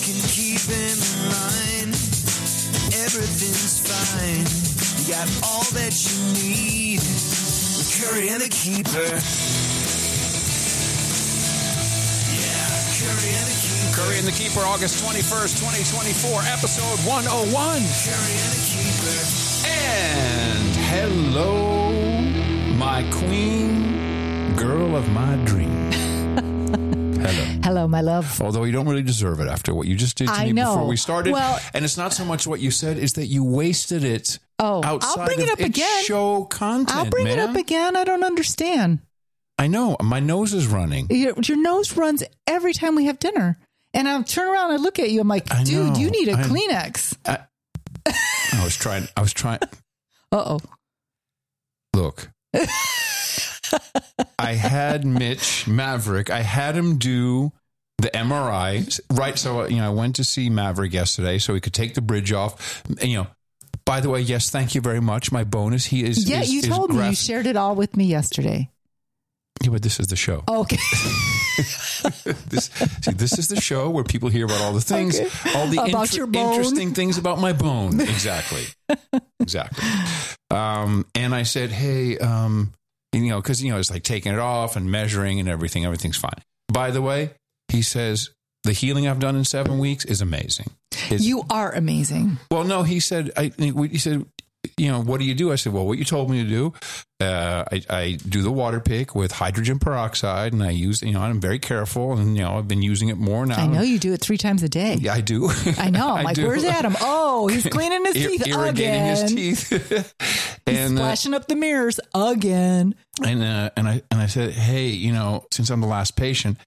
can keep in line. Everything's fine. You got all that you need. Curry and the Keeper. Yeah, Curry and the Keeper. Curry and the Keeper, August 21st, 2024, episode 101. Curry and the Keeper. And hello, my queen, girl of my dream. Hello. Hello, my love. Although you don't really deserve it after what you just did to me before we started. Well, and it's not so much what you said, is that you wasted it outside I'll bring it up of its again. show content, I'll bring it up again. I don't understand. I know. My nose is running. Your nose runs every time we have dinner. And I'll turn around and I look at you. I'm like, dude, you need a Kleenex. I was trying. Uh-oh. Look. I had Mitch Maverick. I had him do the MRI, right? So, I went to see Maverick yesterday so he could take the bridge off. And, by the way, yes, thank you very much. My bonus, he is. Yeah, you told me. You shared it all with me yesterday. Yeah, but this is the show. Okay. This is the show where people hear about all the things, all the about your bone. Interesting things about my bone. Exactly. And I said, hey, because, it's like taking it off and measuring and everything. Everything's fine. By the way, he says, the healing I've done in 7 weeks is amazing. You are amazing. Well, no, he said, what do you do? I said, well, what you told me to do, I do the water pick with hydrogen peroxide, and I use, I'm very careful, and, I've been using it more now. I know you do it 3 times a day. Yeah, I do. I know. I'm like, where's Adam? Oh, he's cleaning his teeth irrigating again. his teeth. And splashing up the mirrors again. And I said, hey, since I'm the last patient,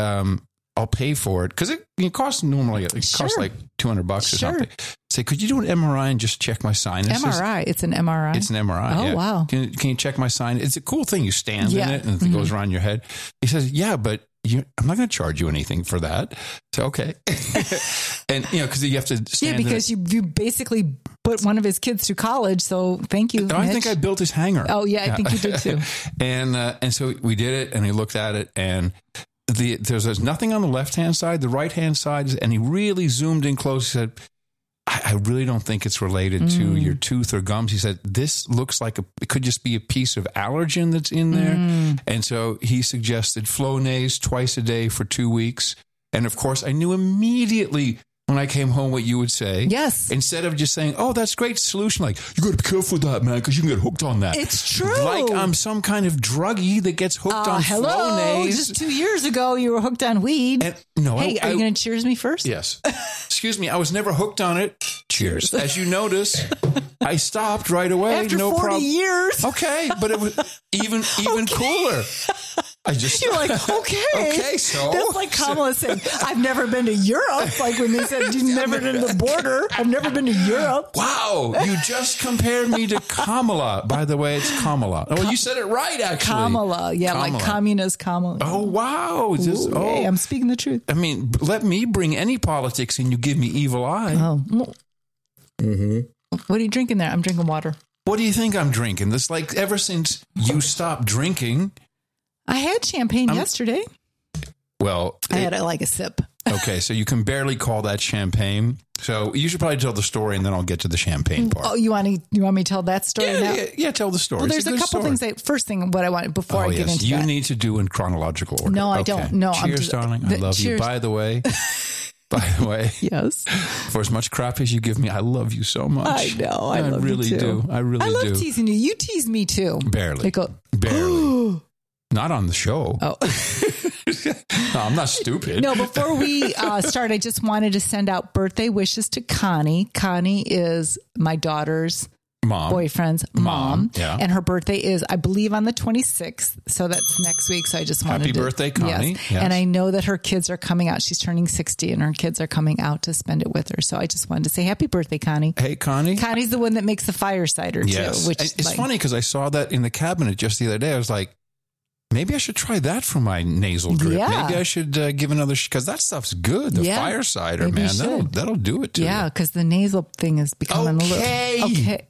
I'll pay for it because it costs normally costs like $200 or something. Say, could you do an MRI and just check my sinuses? MRI. It's an MRI. It's an MRI. Oh, yeah. wow. Can you check my sinus? It's a cool thing. You stand in it and it goes around your head. He says, yeah, but I'm not going to charge you anything for that. So, okay. And, because you have to stand because you basically put one of his kids through college. So thank you, No, I think I built his hangar. Oh, yeah, I think you did too. And so we did it and he looked at it and there's nothing on the left-hand side, the right-hand side, and he really zoomed in close. He said, I really don't think it's related to your tooth or gums. He said, this looks like it could just be a piece of allergen that's in there. And so he suggested Flonase twice a day for 2 weeks. And of course, I knew immediately when I came home what you would say. Yes. Instead of just saying, oh, that's great solution. Like, you got to be careful with that, man, because you can get hooked on that. It's true. Like I'm some kind of druggie that gets hooked on Flonase. Just 2 years ago, you were hooked on weed. And, no, hey, are you going to cheers me first? Yes. Excuse me. I was never hooked on it. Cheers. As you notice, I stopped right away. After no 40 problem. years. Okay, but it was even cooler. You're like, okay. So that's like Kamala saying, I've never been to Europe. Like when they said, you've never been to the border. I've never been to Europe. Wow. You just compared me to Kamala. By the way, it's Kamala. Oh, you said it right, actually. Kamala. Yeah, Kamala. like communist Kamala. Oh, wow. Hey, I'm speaking the truth. I mean, let me bring any politics and you give me evil eye. Oh. What are you drinking there? I'm drinking water. What do you think I'm drinking? This, like, ever since you stopped drinking. I had champagne yesterday. Well, I had like a sip. Okay, so you can barely call that champagne. So you should probably tell the story, and then I'll get to the champagne part. Oh, you want me to tell that story now? Yeah, tell the story. Well, there's a couple things. First thing, what I want before I get into you that. need to do in chronological order. No, I don't. No, cheers, darling. I love you. By the way, yes. For as much crap as you give me, I love you so much. I know. I love really you too. do. I really do. I love teasing you. You tease me too. Barely. Barely. Not on the show. Oh. No, I'm not stupid. No, before we start, I just wanted to send out birthday wishes to Connie. Connie is my daughter's boyfriend's mom. Yeah. And her birthday is, I believe, on the 26th. So that's next week. So I just wanted Happy birthday, Connie. Yes. And I know that her kids are coming out. She's turning 60 and her kids are coming out to spend it with her. So I just wanted to say happy birthday, Connie. Hey, Connie. Connie's the one that makes the fire cider too. Which it's funny because I saw that in the cabinet just the other day. I was like, maybe I should try that for my nasal drip. Yeah. Maybe I should give another, because that stuff's good. The fire cider, maybe man, that'll do it too. Yeah, because the nasal thing is becoming a little... Okay.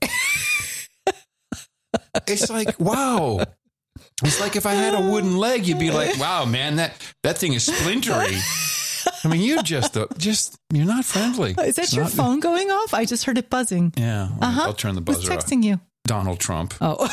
It's like, wow. It's like if I had a wooden leg, you'd be like, wow, man, that thing is splintery. I mean, you're you're not friendly. Is that your phone going off? I just heard it buzzing. Yeah. I'll turn the buzzer off. Who's texting you? Donald Trump. Oh.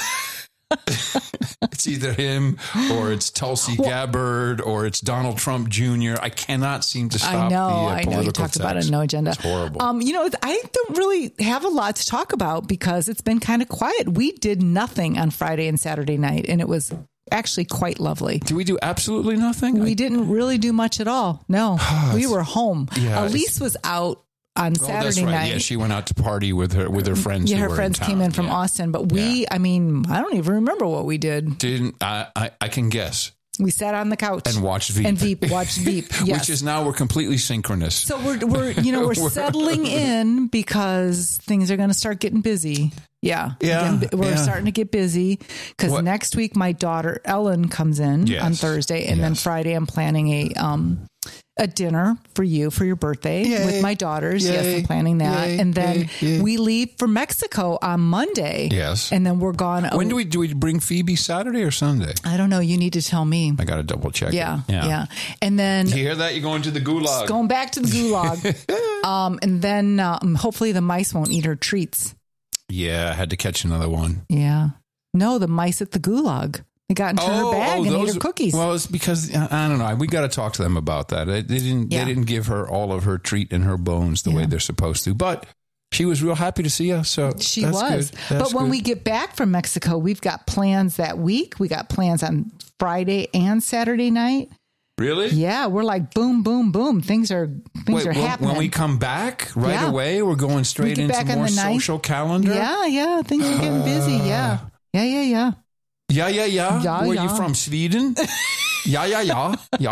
It's either him or it's Tulsi Gabbard or it's Donald Trump Jr. I cannot seem to stop I know. You talked about it, No Agenda. It's horrible. I don't really have a lot to talk about because it's been kind of quiet. We did nothing on Friday and Saturday night, and it was actually quite lovely. Did we do absolutely nothing? We didn't really do much at all. No, we were home. Yeah, Elise was out on Saturday right. night. Yeah, she went out to party with her friends. Yeah, her friends came in from Austin, but I don't even remember what we did. I can guess. We sat on the couch and watched Veep. Watched Veep. Yes. Which is now we're completely synchronous. So we're settling in because things are going to start getting busy. Yeah. We're starting to get busy because next week my daughter Ellen comes in on Thursday, and then Friday I'm planning a dinner for you for your birthday with my daughters. Yay. Yes, I'm planning that. And then we leave for Mexico on Monday. Yes. And then we're gone. When do we bring Phoebe, Saturday or Sunday? I don't know. You need to tell me. I got to double check. Yeah. And then you hear that? You're going to the gulag. Going back to the gulag. And then hopefully the mice won't eat her treats. Yeah. I had to catch another one. Yeah. No, the mice at the gulag. They got into her bag and ate her cookies. Well, it's because I don't know. We got to talk to them about that. They didn't give her all of her treat and her bones the way they're supposed to. But she was real happy to see us. So she was. But when we get back from Mexico, we've got plans that week. We got plans on Friday and Saturday night. Really? Yeah, we're like boom, boom, boom. Things are happening. When we come back away, we're going straight into more social calendar. Yeah. Things are getting busy. Yeah. Yeah. Where you from? Sweden? Yeah.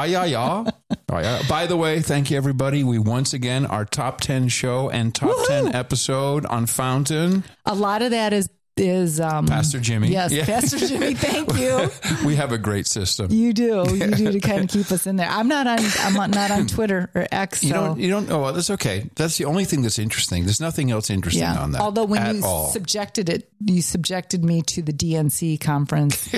By the way, thank you, everybody. We once again, our top 10 show and top 10 episode on Fountain. A lot of that is Pastor Jimmy. Yes, Pastor Jimmy. Thank you. We have a great system. You do to kind of keep us in there. I'm not on Twitter or X. You don't. Oh, well, that's okay. That's the only thing that's interesting. There's nothing else interesting on that. Although when you subjected me to the DNC conference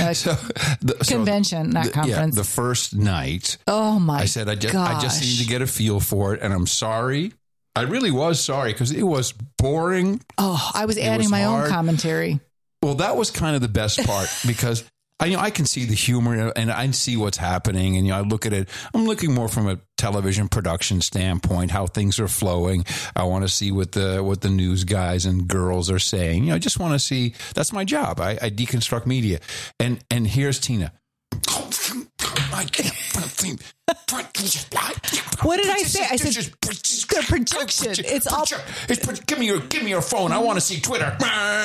convention, not conference. The first night. Oh my! I said I just need to get a feel for it, and I'm sorry. I really was sorry because it was boring. Oh, I was adding my own commentary. Well, that was kind of the best part because I can see the humor and I see what's happening. And I look at it. I'm looking more from a television production standpoint, how things are flowing. I want to see what the news guys and girls are saying. I just want to see. That's my job. I deconstruct media. And here's Tina. What did I say? I said the projection. It's all. Give me your phone. I want to see Twitter.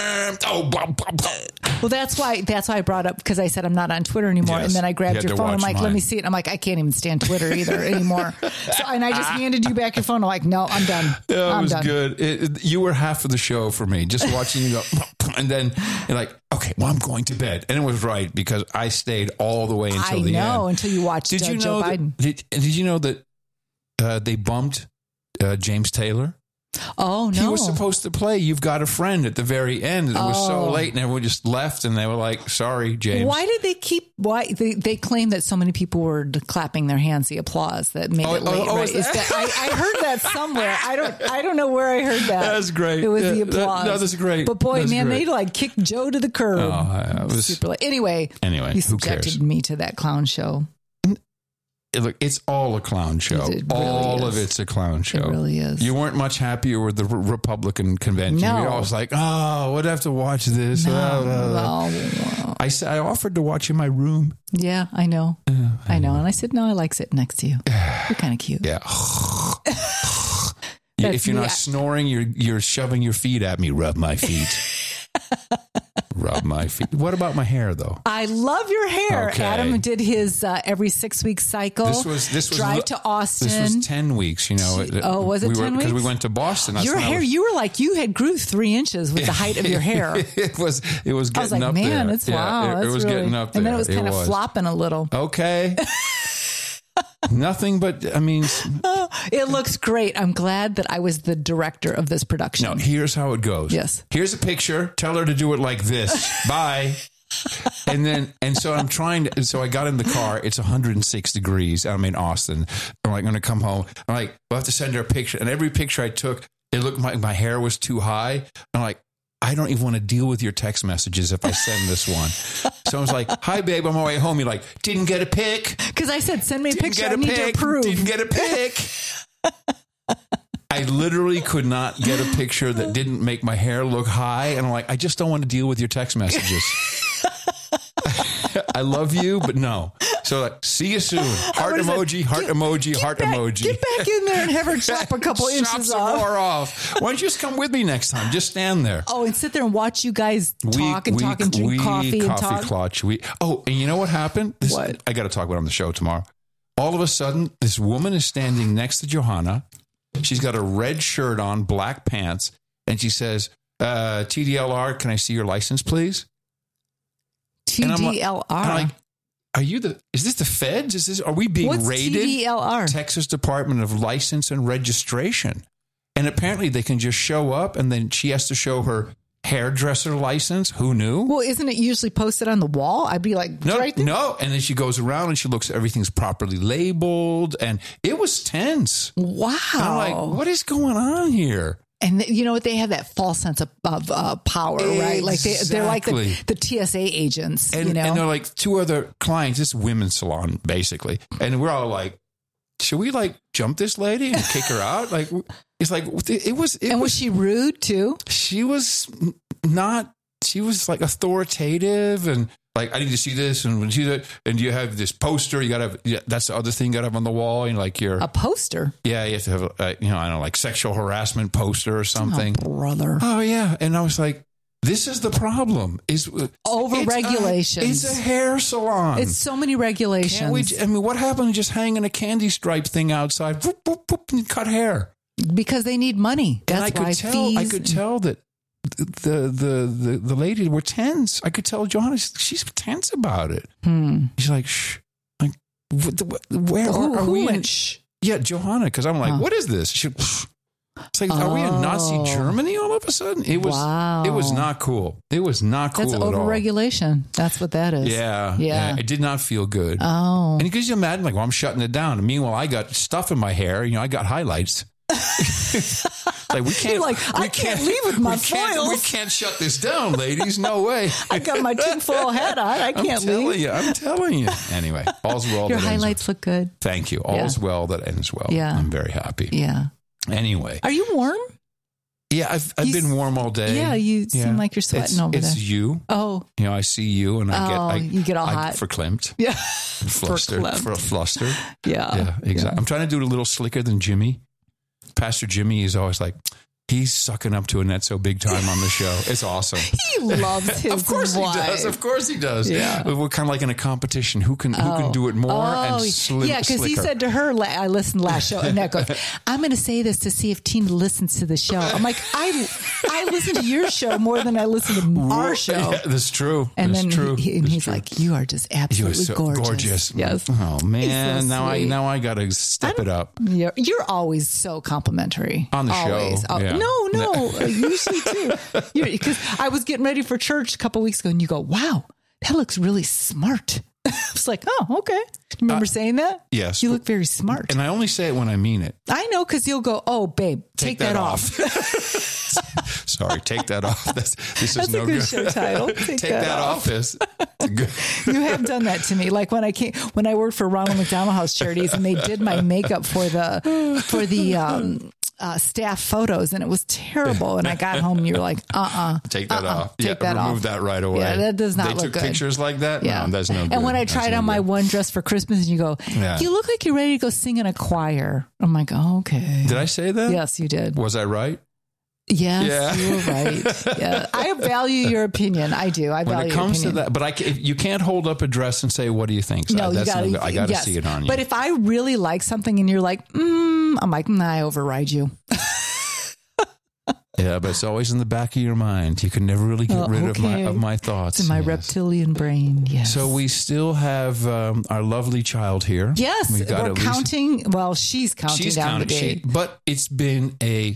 Well, that's why I brought up because I said I'm not on Twitter anymore, and then I grabbed your phone. I'm like, let me see it. I'm like, I can't even stand Twitter either anymore. And I just handed you back your phone. I'm like, no, I'm done. Yeah, it was good. You were half of the show for me, just watching you go, and then you're like, okay, well, I'm going to bed, and it was right because I stayed all the way until the end. I know until you watched Joe Biden. Did you know that they bumped James Taylor? Oh, no. He was supposed to play You've Got a Friend at the very end. It was so late and everyone just left and they were like, sorry, James. Why did they claim that so many people were clapping their hands, the applause that made it late, right? I heard that somewhere. I don't know where I heard that. That's great. It was the applause. That's great. But boy, they like kicked Joe to the curb. It was super late. Anyway, you subjected me to that clown show. Look, it's all a clown show. It really all of it's a clown show. It really is. You weren't much happier with the Republican convention. No. You're always like, would I have to watch this? No. I offered to watch in my room. Yeah, I know. I know. And I said, no, I like sitting next to you. You're kind of cute. Yeah. If you're not snoring, you're shoving your feet at me. Rub my feet. Rub my feet. What about my hair, though? I love your hair. Okay. Adam did his every 6 week cycle. This was drive to Austin. This was 10 weeks. Was it 10 weeks? Because we went to Boston. Your hair, you were like you had grew 3 inches with the height of your hair. It was getting up there. I was like, man, it's wow. It was really, getting up there. And then it was kind of flopping a little. Okay. Nothing but, it looks great. I'm glad that I was the director of this production. No, here's how it goes. Yes. Here's a picture. Tell her to do it like this. Bye. So I got in the car. It's 106 degrees. I'm in Austin. I'm like, going to come home. I'm like, we'll have to send her a picture. And every picture I took, it looked like my hair was too high. I'm like, I don't even want to deal with your text messages if I send this one. So I was like, hi, babe, on my way home. You're like, didn't get a pic. Because I said, send me a picture. I need to approve. Didn't get a pic. I literally could not get a picture that didn't make my hair look high. And I'm like, I just don't want to deal with your text messages. I love you, but no. So like, see you soon. Heart emoji, heart emoji, heart emoji. Get back in there and have her chop a couple inches off. Chop some more off. Why don't you just come with me next time? Just stand there. Oh, and sit there and watch you guys talk and drink coffee and talk. Clutch. And you know what happened? What? I got to talk about it on the show tomorrow. All of a sudden, this woman is standing next to Johanna. She's got a red shirt on, black pants, and she says, TDLR, can I see your license, please? TDLR. I'm like, is this the feds? Are we being raided? TDLR? Texas Department of License and Registration. And apparently they can just show up and then she has to show her hairdresser license. Who knew? Well, isn't it usually posted on the wall? I'd be like, right there. No. And then she goes around and she looks, everything's properly labeled. And it was tense. Wow. I'm like, what is going on here? And you know what? They have that false sense of power, right? Like they're like the TSA agents, and, you know? And they're like two other clients. It's a women's salon, basically. And we're all like, should we like jump this lady and kick her out? Like, it's like, was she rude too? She was not, she was like authoritative and like, I need to see this and see that. And you have this poster. You got to have, that's the other thing you got to have on the wall. And like a poster. Yeah. You have to have, I don't know, like sexual harassment poster or something. Oh, brother. Oh yeah. And I was like, this is the problem. Is over-regulations. It's a hair salon. It's so many regulations. What happened to just hanging a candy stripe thing outside, whoop, whoop, whoop, and cut hair? Because they need money. That's I could tell that the lady were tense. I could tell Johanna, she's tense about it. She's like, shh. Like, where are we? Yeah, Johanna, because I'm like, what is this? It's like, are we in Nazi Germany all of a sudden? It was not cool. It was not cool at all. That's overregulation. That's what that is. Yeah. It did not feel good. Oh. And because you imagine, like, well, I'm shutting it down. And meanwhile, I got stuff in my hair. You know, I got highlights. Like we can't. I can't leave with my foils. We can't shut this down, ladies. No way. I got my tinfoil hat on. I can't leave. I'm telling you. Anyway, all's well. Your highlights look good. Thank you. All's well that ends well. Yeah. I'm very happy. Yeah. Anyway, are you warm? Yeah, I've been warm all day. Yeah, you seem like you're sweating over there. It's you. Oh, you know, I see you, and you get all hot, verklempt. Yeah, flustered. Yeah, exactly. Yeah. I'm trying to do it a little slicker than Jimmy. Pastor Jimmy is always like, he's sucking up to Annette so big time on the show. It's awesome. He loves his Of course wife. he does. Of course he does. Yeah. We're kind of like in a competition. Who can do it more and slicker? Yeah, because he said to her, I listened last show, Annette goes, I'm going to say this to see if Tina listens to the show. I'm like, I listen to your show more than I listen to our show. Yeah, that's true. And that's then true. He's like, you are just absolutely gorgeous. Yes. Oh man, so now I got to step it up. You're always so complimentary on the always. show. Yeah. No. Usually too. Because I was getting ready for church a couple weeks ago and you go, wow, that looks really smart. I was like, oh, okay. Remember saying that? Yes. You look very smart. And I only say it when I mean it. I know, because you'll go, oh, babe, take that off. Sorry, take that off. This is That's no a good good. Show title. Take that off. Good. You have done that to me. Like when I worked for Ronald McDonald House Charities and they did my makeup for the staff photos, and it was terrible. And I got home and you were like, take that off. Take that remove off. that right away. Yeah, that does not look good. They took pictures like that? Yeah. No, that's no good. And when I tried on my one dress for Christmas and you go, you look like you're ready to go sing in a choir. I'm like, oh, okay. Did I say that? Yes, you did. Was I right? Yes, you were right. Yeah, I value your opinion. I do. I value when it comes your opinion. to that, but you can't hold up a dress and say, "What do you think?" So no, I got to see it on you. But if I really like something and you're like, I'm like, I override you. Yeah, but it's always in the back of your mind. You can never really get rid of my thoughts. It's in my reptilian brain. Yes. So we still have our lovely child here. Yes, we're counting. Well, she's counting down the day. But it's been a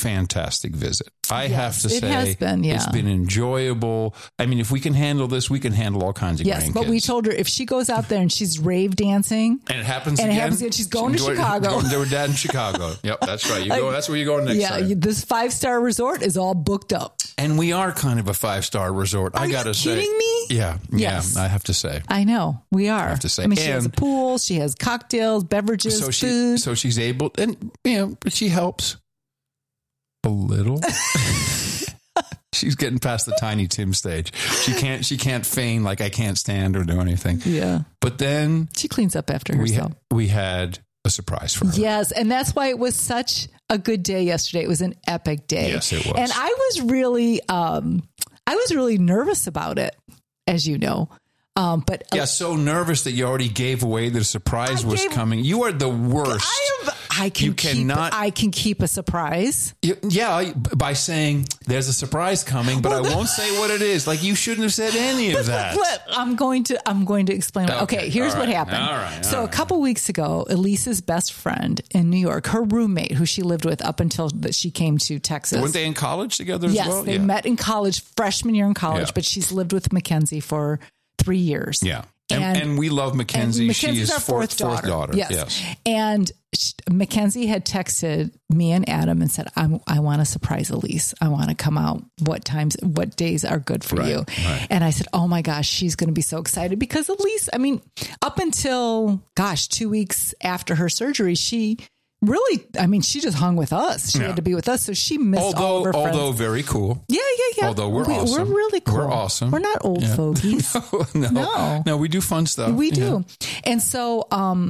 fantastic visit. I have to say, it has been, it's been enjoyable. I mean, if we can handle this, we can handle all kinds of grandkids. But we told her if she goes out there and she's rave dancing, and it happens again, she's going to Chicago. Going to her dad in Chicago. Yep, that's right. That's where you're going next time. Yeah, this 5-star resort is all booked up. And we are kind of a 5-star resort. I got to say. Are you kidding me? Yeah. Yes. I have to say. I know. We are. I have to say. I mean, she has a pool. She has cocktails, beverages, food. So she's able, and she helps a little. She's getting past the Tiny Tim stage. She can't feign like I can't stand or do anything. Yeah. But then she cleans up after herself. We had a surprise for her. Yes, and that's why it was such a good day yesterday. It was an epic day. Yes, it was. And I was really nervous about it, as you know. But so nervous that you already gave away that a surprise was coming. You are the worst. I can keep a surprise. By saying there's a surprise coming, but I won't say what it is. Like you shouldn't have said any of that. I'm going to explain. Okay, here's what happened. All right. So a couple weeks ago, Elise's best friend in New York, her roommate, who she lived with up until that she came to Texas. Weren't they in college together as well? Yes, they met in college, freshman year in college, but she's lived with Mackenzie for 3 years. Yeah. And we love Mackenzie. She is our fourth daughter. Yes. And Mackenzie had texted me and Adam and said, I want to surprise Elise. I want to come out. What days are good for you? Right. And I said, oh my gosh, she's going to be so excited because Elise, I mean, up until 2 weeks after her surgery, she just hung with us. She had to be with us. So she missed all of her friends. Although very cool. Yeah. Although we're awesome. We're really cool. We're awesome. We're not old fogies. No, we do fun stuff. We do. And so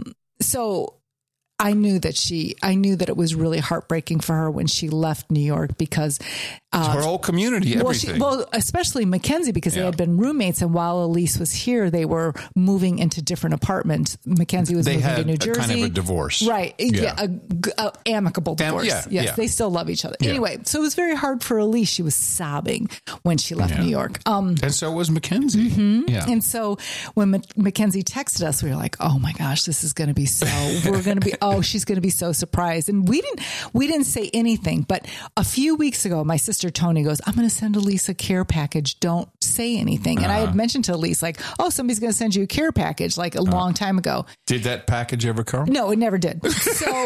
I knew that it was really heartbreaking for her when she left New York because her whole community, everything. Especially Mackenzie, because they had been roommates, and while Elise was here, they were moving into different apartments. Mackenzie was moving to New Jersey. Kind of a divorce, right? Yeah, amicable divorce. Yes, they still love each other. Yeah. Anyway, so it was very hard for Elise. She was sobbing when she left New York. And so was Mackenzie. Mm-hmm. Yeah. And so when Mackenzie texted us, we were like, "Oh my gosh, this is going to be so. We're going to be. Oh, she's going to be so surprised." And we didn't say anything. But a few weeks ago, my sister Tony goes, "I'm going to send Elise a care package. Don't say anything." And I had mentioned to Elise, like, "Oh, somebody's going to send you a care package," like a long time ago. Did that package ever come? No, it never did. So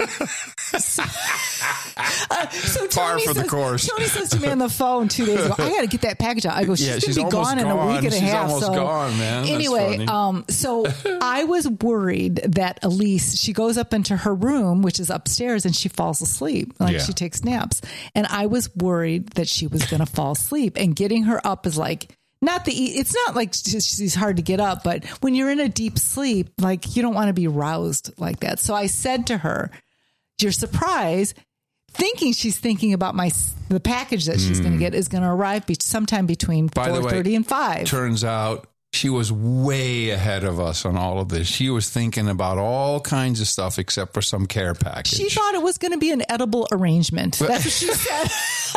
Par for the course. Tony says to me on the phone 2 days ago, "I got to get that package out." I go, "She's going to be gone in a week and a half." She's almost gone, man. Anyway, so I was worried that Elise, she goes up into her room, which is upstairs, and she falls asleep. She takes naps. And I was worried that she was going to fall asleep, and getting her up is like, it's not like she's hard to get up, but when you're in a deep sleep, like you don't want to be roused like that. So I said to her, "Your surprise," thinking she's thinking about the package that she's going to get is going to arrive sometime between 4:30 and 5. Turns out she was way ahead of us on all of this. She was thinking about all kinds of stuff except for some care package. She thought it was going to be an edible arrangement. That's what she said.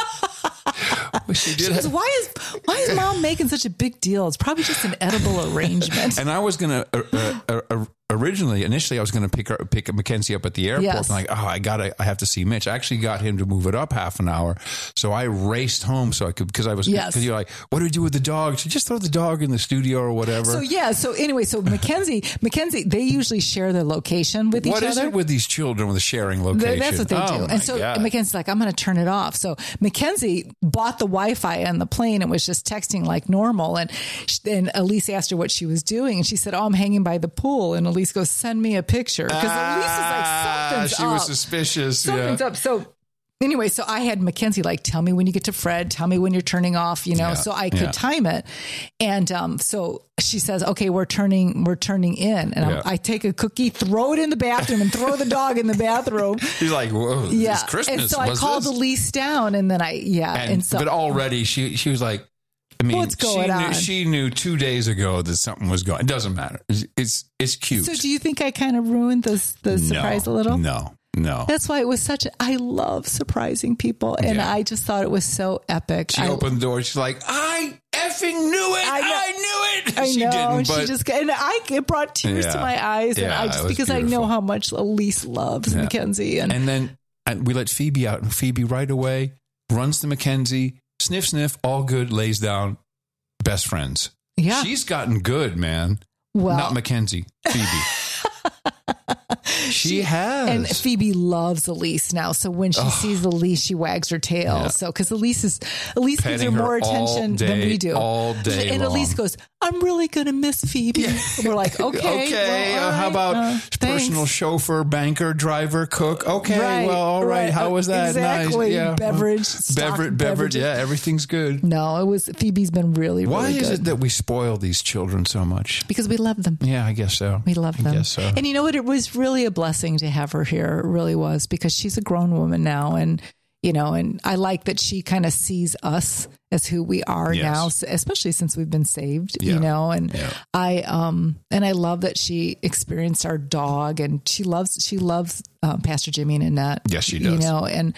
She goes, why is Mom making such a big deal? It's probably just an edible arrangement. And I was going to initially I was going to pick Mackenzie up at the airport. Yes. And I have to see Mitch. I actually got him to move it up half an hour. So I raced home so I could, because you're like, "What do we do with the dog?" So just throw the dog in the studio or whatever. So Mackenzie, they usually share their location with each other. What is it with these children with the sharing location? That's what they do. And so Mackenzie's like, "I'm going to turn it off." So Mackenzie bought the Wi-Fi on the plane and was just texting like normal. And Elise asked her what she was doing. And she said, "Oh, I'm hanging by the pool." And Elise goes, "Send me a picture." Because Elise is like, something's up. She was suspicious. Something's up. So anyway, so I had Mackenzie like, "Tell me when you get to Fred. Tell me when you're turning off, so I could time it. And so she says, "Okay, we're turning in." And I take a cookie, throw it in the bathroom, and throw the dog in the bathroom. She's like, "Whoa, it's Christmas." And so I called Elise down, and then but already she was like, I mean, what's going on? She knew 2 days ago that something was going. It doesn't matter. It's cute. So do you think I kind of ruined the surprise a little? No. That's why it was I love surprising people. And I just thought it was so epic. She opened the door. She's like, "I effing knew it. I knew it." I know. It brought tears to my eyes. And because I know how much Elise loves Mackenzie. And then we let Phoebe out, and Phoebe right away runs the Mackenzie, sniff, sniff, all good, lays down, best friends. Yeah. She's gotten good, man. Well, not Mackenzie, Phoebe. She has. And Phoebe loves Elise now. So when she sees Elise, she wags her tail. Yeah. So, because Elise gives her more attention than we do. All day and long. Elise goes, I'm really going to miss Phoebe. Yeah. We're like, okay. Well, right. How about personal chauffeur, banker, driver, cook? Okay. Well, all right. How was that? Exactly. Nice. Yeah. Beverage. Yeah. Everything's good. No, Phoebe's been really, really Why good. is it that we spoil these children so much? Because we love them. Yeah, I guess so. We love them. I guess so. And you know what? It was really a blessing to have her here. It really was, because she's a grown woman now. And, you know, and I like that she kind of sees us as who we are now, especially since we've been saved, you know, and I love that she experienced our dog, and she loves Pastor Jimmy and Annette. Yes, she does. You know, and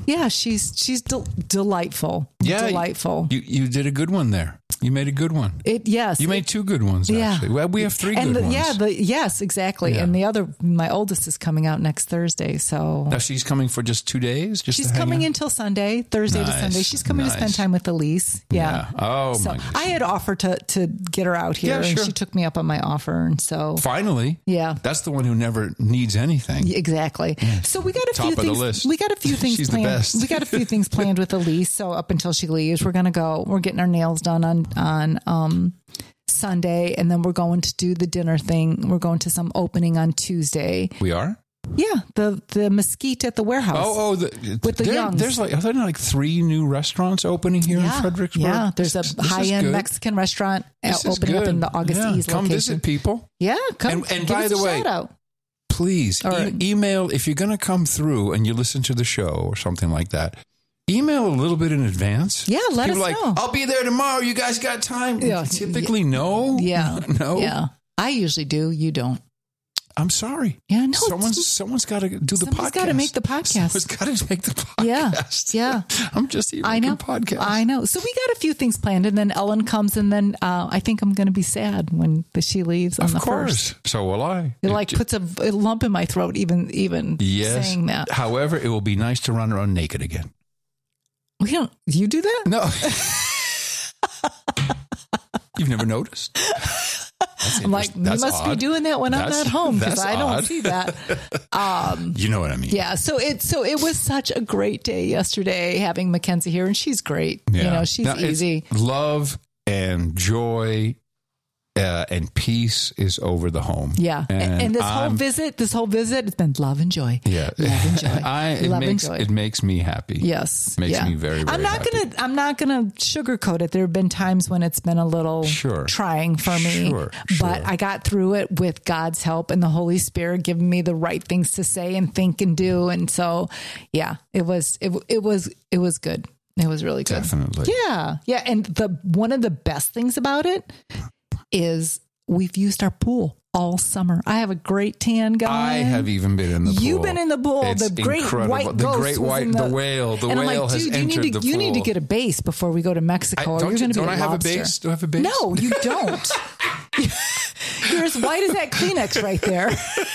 she's delightful. Yeah. Delightful. You did a good one there. You made a good one. You made 2 good ones, actually. Well, we have 3 good ones. Yes, exactly. Yeah. And my oldest is coming out next Thursday. So now she's coming for just 2 days? She's coming until Sunday, Thursday to Sunday. She's coming to spend time with Elise. Yeah. Oh, so my goodness. I had offered to get her out here, and she took me up on my offer. And so finally, that's the one who never needs anything. Exactly. Yeah. So we got a few things. We got a few things She's planned. The best. We got a few things planned with Elise. So up until she leaves, we're getting our nails done on Sunday, and then we're going to do the dinner thing. We're going to some opening on Tuesday. We are? Yeah, the Mesquite at the warehouse. With the Youngs. Are there like 3 new restaurants opening here in Fredericksburg? Yeah, there's a high-end Mexican restaurant opening up in the August East come location. Visit people. Yeah, come and give by us the a way, shout out. Please email if you're going to come through and you listen to the show or something like that. Email a little bit in advance. Yeah, let us know. I'll be there tomorrow. You guys got time? Yeah. Typically, no. Yeah. No. Yeah. I usually do. You don't. I'm sorry. Yeah, no. Someone's got to do the podcast. Someone's got to make the podcast. Someone's got to make the podcast. Yeah. I'm just here making podcast. I know. So we got a few things planned, and then Ellen comes, and then I think I'm going to be sad when she leaves on the 1st. Of course. So will I. It puts a lump in my throat even saying that. However, it will be nice to run around naked again. You do that? No. You've never noticed? I'm like, you must be doing that when I'm not home, because I don't see that. You know what I mean? Yeah. So it was such a great day yesterday having Mackenzie here, and she's great. Yeah. You know, she's easy. Love and joy and peace is over the home. Yeah. And this whole visit, it's been love and joy. Yeah. Love and joy. It makes me happy. Yes. Makes me very, very happy. I'm not gonna sugarcoat it. There have been times when it's been a little trying for me. But I got through it with God's help and the Holy Spirit giving me the right things to say and think and do. And so it was good. It was really good. Definitely. Yeah. Yeah. And one of the best things about it is we've used our pool all summer. I have a great tan going. I have even been in the pool. You've been in the pool. It's the great incredible. white ghost. The whale. The whale has entered the pool. You need to get a base before we go to Mexico. Don't I have a base? Do I have a base? No, you don't. You're as white as that Kleenex right there.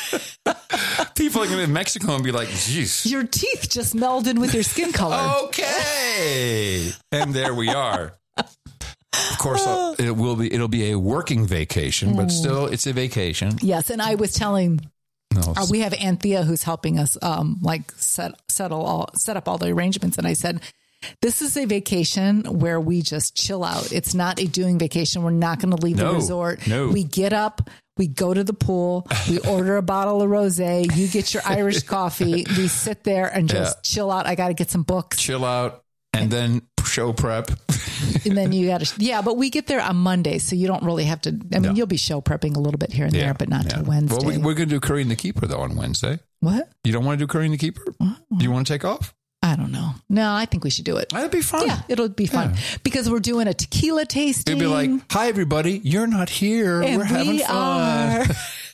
People are going to be in Mexico and be like, geez. Your teeth just melded with your skin color. Okay. And there we are. Of course, it'll be a working vacation, but still, it's a vacation. Yes, and I was telling, we have Anthea who's helping us, set up all the arrangements, and I said, this is a vacation where we just chill out. It's not a doing vacation. We're not going to leave the resort. No. We get up. We go to the pool. We order a bottle of rosé. You get your Irish coffee. We sit there and just chill out. I got to get some books. Chill out, and then show prep. And then you got to, but we get there on Monday, so you don't really have to. I mean, you'll be show prepping a little bit here and there, but not till Wednesday. Well, we're going to do Curry and the Keeper though on Wednesday. What? You don't want to do Curry and the Keeper? Do you want to take off? I don't know. No, I think we should do it. That'd be fun. Yeah, it'll be fun because we're doing a tequila tasting. It'd be like, hi everybody, you're not here. And we're having fun.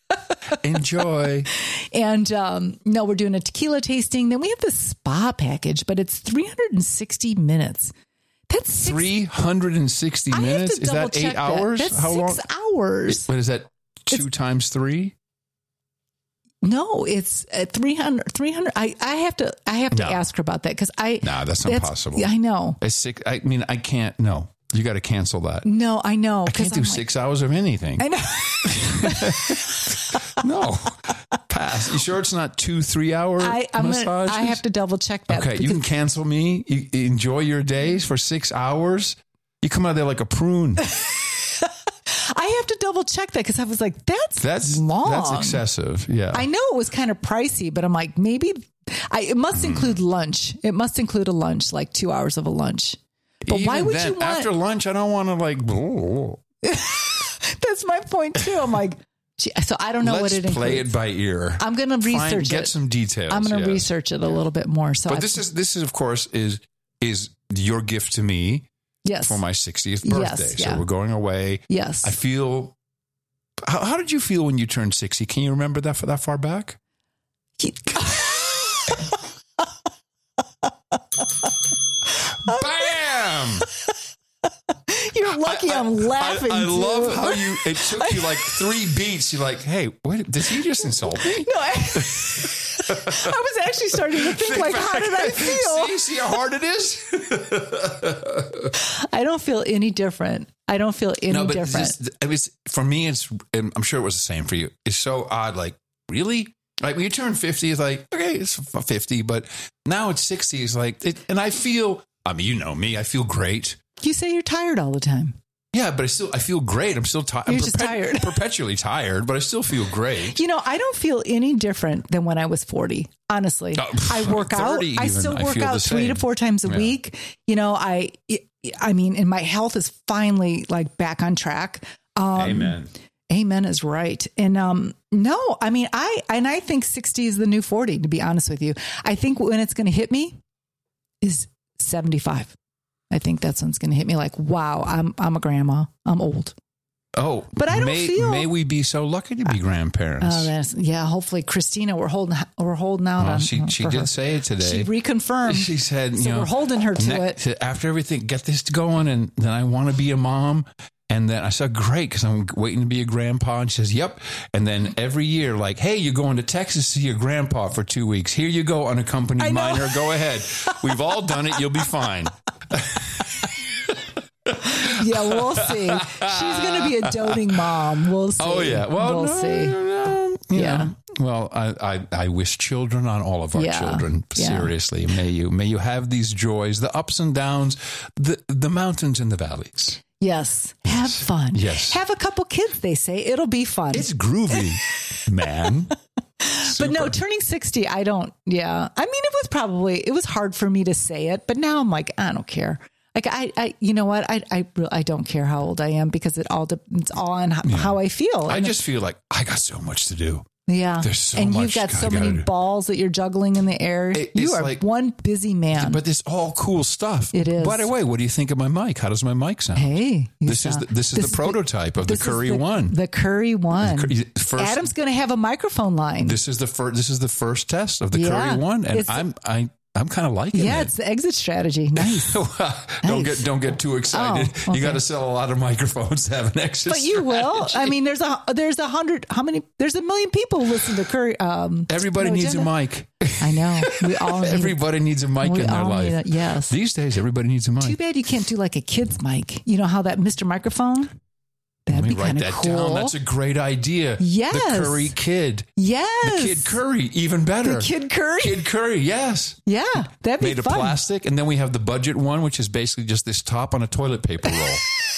Enjoy. And we're doing a tequila tasting. Then we have the spa package, but it's 360 minutes. That's 360 minutes? Is that 8 hours? That's How 6 long? hours. What is that? 2 times 3? No, it's 300. I have to ask her about that because that's impossible. I know. It's 6. I mean, I can't. No, you got to cancel that. No, I know. I can't do 6 hours of anything. I know. No, pass. You sure it's not 2-3 hour massages? I have to double check that. Okay, you can cancel me. You enjoy your days for 6 hours. You come out there like a prune. I have to double check that because I was like, that's long. That's excessive. Yeah. I know it was kind of pricey, but I'm like, maybe it must include lunch. It must include a lunch, like 2 hours of a lunch. But even why would you want... After lunch, I don't want to like... That's my point too. I'm like, so I don't know what it includes. Let's play it by ear. I'm going to research it. Get some details. I'm going to research it a little bit more. So but this is of course is your gift to me. Yes. For my 60th birthday. Yes, so we're going away. Yes. I feel... How did you feel when you turned 60? Can you remember that far back? Bam! You're lucky I'm laughing. I love how it took you like 3 beats. You're like, hey, what, did he just insult me? No, I was actually starting to think like, how did I feel? See how hard it is? I don't feel any different. Different. For me, and I'm sure it was the same for you. It's so odd. Like, really? Like when you turn 50, it's like, okay, it's 50, but now it's 60. It's like, and I feel, I mean, you know me, I feel great. You say you're tired all the time. Yeah, but I feel great. I'm still tired. You're just tired. Perpetually tired, but I still feel great. You know, I don't feel any different than when I was 40. Honestly, I work out. Even, I still work out 3 to 4 times a week. You know, I mean, and my health is finally like back on track. Amen. Amen is right. And no, I mean, I think 60 is the new 40, to be honest with you. I think when it's going to hit me is 75. I think that's when it's going to hit me like, wow, I'm a grandma. I'm old. Oh, but I don't feel. May we be so lucky to be grandparents? Hopefully, Christina, we're holding out on. She did her. say it today. She reconfirmed. She said, so we're holding her to it. After everything, get this going, and then I want to be a mom. And then I said, great, because I'm waiting to be a grandpa. And she says, yep. And then every year, like, hey, you're going to Texas to see your grandpa for 2 weeks. Here you go, unaccompanied minor. Go ahead. We've all done it. You'll be fine. Yeah, we'll see. She's going to be a doting mom. We'll see. Oh, yeah. Well, we'll see. Yeah. Well, I wish children on all of our children. Seriously, may you have these joys, the ups and downs, the mountains and the valleys. Yes. Have fun. Yes. Have a couple kids, they say. It'll be fun. It's groovy, man. But no, turning 60, I don't. Yeah. I mean, it was hard for me to say it, but now I'm like, I don't care. Like I you know what? I don't care how old I am because it's all on how I feel. I just feel like I got so much to do. Yeah. There's so and much. You've got so many balls that you're juggling in the air. You are like, one busy man. But it's all cool stuff. It is. By the way, what do you think of my mic? How does my mic sound? Hey. This is the prototype of the Curry One. The Curry One. Adam's going to have a microphone line. This is the first test of the Curry One. And I'm kind of liking it. Yeah, it's the exit strategy. Nice. Don't get too excited. Oh, okay. You got to sell a lot of microphones to have an exit. But you will. I mean, there's 100. How many? There's 1 million people who listen to Curry. Everybody needs a mic. I know. We all. Everybody needs a mic in their life. Yes. These days, everybody needs a mic. Too bad you can't do like a kid's mic. You know how that Mr. Microphone. Let me write that down. That's a great idea. Yes. The Curry Kid. Yes. The Kid Curry, even better. The Kid Curry? Kid Curry, yes. Yeah, that'd be Made fun. of plastic. And then we have the budget one, which is basically just this top on a toilet paper roll.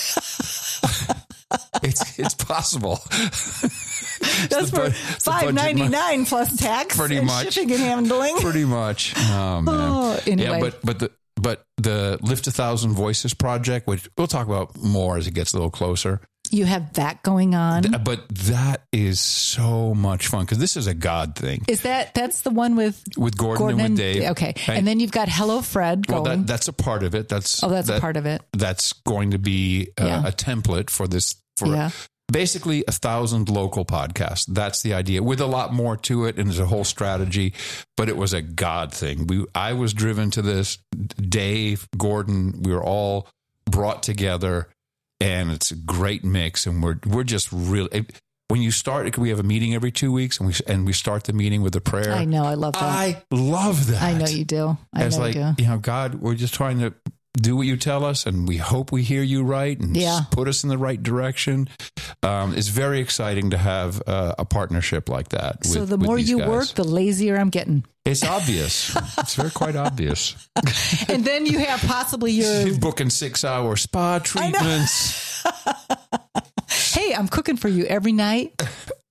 It's possible. That's for $5.99 plus tax and shipping and handling. Pretty much. Oh, man. Oh, anyway. Yeah, but the Lift 1,000 Voices project, which we'll talk about more as it gets a little closer. You have that going on. But that is so much fun because this is a God thing. That's the one with Gordon and with Dave. Okay. Right? And then you've got Hello Fred going. Well, that's a part of it. That's a part of it. That's going to be a template for this. Basically 1,000 local podcasts. That's the idea with a lot more to it. And there's a whole strategy, but it was a God thing. I was driven to this. Dave, Gordon, we were all brought together. And it's a great mix, and we're just really when you start, we have a meeting every 2 weeks, and we start the meeting with a prayer. I know, I love that. I love that. I know you do. It's like, God, we're just trying to do what you tell us, and we hope we hear you right, and put us in the right direction. It's very exciting to have a partnership like that. So the more you work, the lazier I'm getting. It's obvious. It's quite obvious. And then you have possibly your booking 6-hour spa treatments. Hey, I'm cooking for you every night.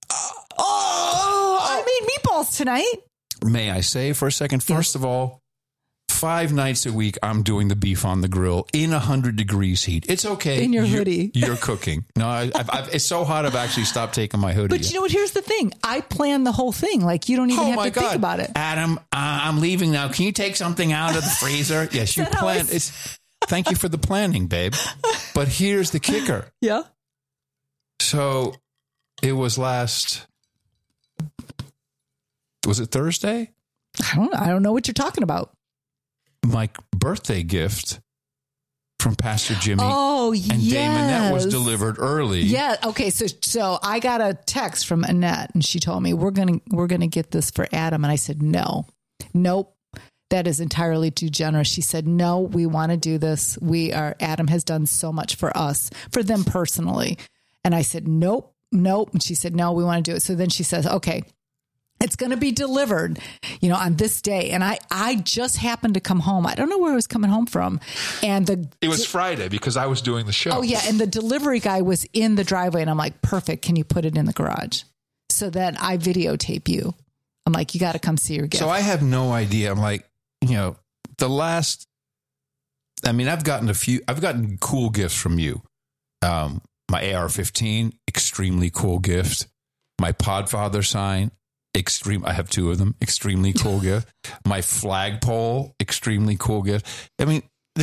I made meatballs tonight. May I say for a second? First of all, 5 nights a week, I'm doing the beef on the grill in 100 degrees heat. It's okay. In your hoodie. You're cooking. No, it's so hot I've actually stopped taking my hoodie. But you know what? Here's the thing. I planned the whole thing. Like, you don't even have to think about it. Adam, I'm leaving now. Can you take something out of the freezer? Yes, you planned. Thank you for the planning, babe. But here's the kicker. Yeah. So it was was it Thursday? I don't know what you're talking about. My birthday gift from Pastor Jimmy and Dame Annette was delivered early. Yeah. Okay. So I got a text from Annette, and she told me we're gonna get this for Adam, and I said nope, that is entirely too generous. She said no, we want to do this. Adam has done so much for us, for them personally, and I said nope, and she said no, we want to do it. So then she says okay. It's going to be delivered, on this day. And I just happened to come home. I don't know where I was coming home from. And it was Friday because I was doing the show. Oh, yeah. And the delivery guy was in the driveway. And I'm like, perfect. Can you put it in the garage? So then I videotape you. I'm like, you got to come see your gift. So I have no idea. I'm like, I've gotten cool gifts from you. My AR-15, extremely cool gift. My Podfather sign. I have 2 of them. Extremely cool gift. My flagpole, extremely cool gift. I mean,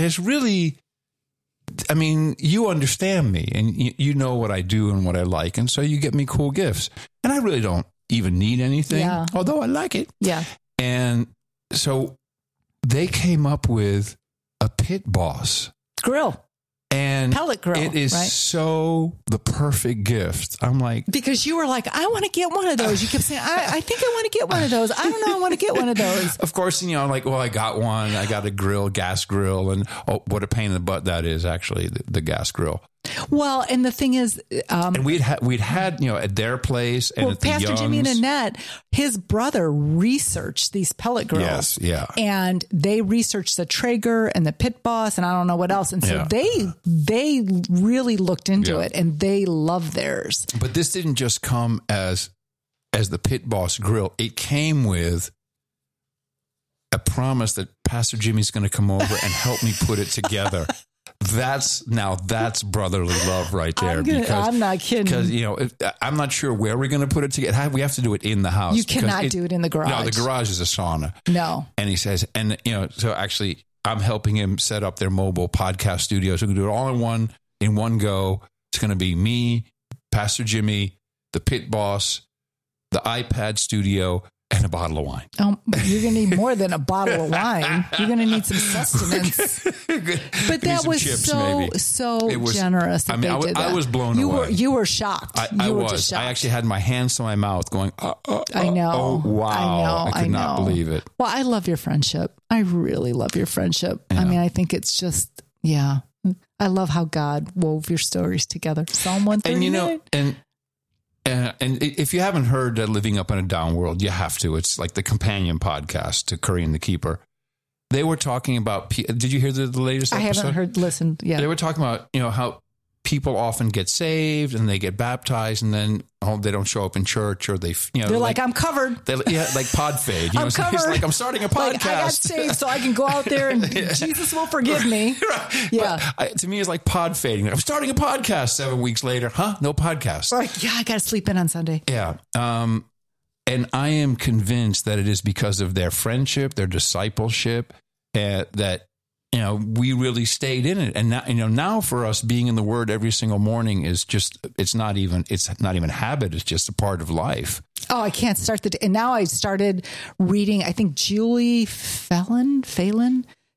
you understand me, and you know what I do and what I like, and so you get me cool gifts. And I really don't even need anything, although I like it. Yeah. And so they came up with a Pit Boss grill. And pellet grill, it is so the perfect gift. I'm like, because you were like, I want to get one of those. You kept saying, I think I want to get one of those. I don't know. I want to get one of those. Of course, I'm like, well, I got one. I got a grill, gas grill. And what a pain in the butt that is, actually, the gas grill. Well, and the thing is, and we'd had at their place and at the Pastor Youngs. Jimmy and Annette, his brother researched these pellet grills. Yes, yeah. And they researched the Traeger and the Pit Boss and I don't know what else. And so they really looked into it and they love theirs. But this didn't just come as the Pit Boss grill. It came with a promise that Pastor Jimmy's going to come over and help me put it together. That's brotherly love right there. I'm not kidding. Because, I'm not sure where we're going to put it together. We have to do it in the house. You cannot do it in the garage. No, the garage is a sauna. No. And he says, so actually I'm helping him set up their mobile podcast studio. So we can do it all in one go. It's going to be me, Pastor Jimmy, the Pit Boss, the iPad studio, and a bottle of wine. Oh, you're going to need more than a bottle of wine. You're going to need some sustenance. But that was chips, so generous that they did that. I was blown away. You were shocked. I was. Just shocked. I actually had my hands to my mouth going, I know. Oh, wow. I could not believe it. Well, I love your friendship. I really love your friendship. Yeah. I mean, I think it's just, I love how God wove your stories together. Psalm 139. And if you haven't heard Living Up in a Down World, you have to. It's like the companion podcast to Curry and the Keeper. They were talking about, did you hear the latest episode? I haven't listened yet. They were talking about, how people often get saved and they get baptized and then they don't show up in church or they're like I'm covered. Like pod fade. I'm covered. It's like I'm starting a podcast. Like, I got saved so I can go out there and Jesus will forgive me. Right. Yeah. But, to me, it's like pod fading. I'm starting a podcast 7 weeks later. No podcast. Right. Yeah, I got to sleep in on Sunday. Yeah. And I am convinced that it is because of their friendship, their discipleship, that we really stayed in it. And now, now for us, being in the Word every single morning is just, it's not even habit. It's just a part of life. Oh, I can't start the day. And now I started reading, I think Julie Phelan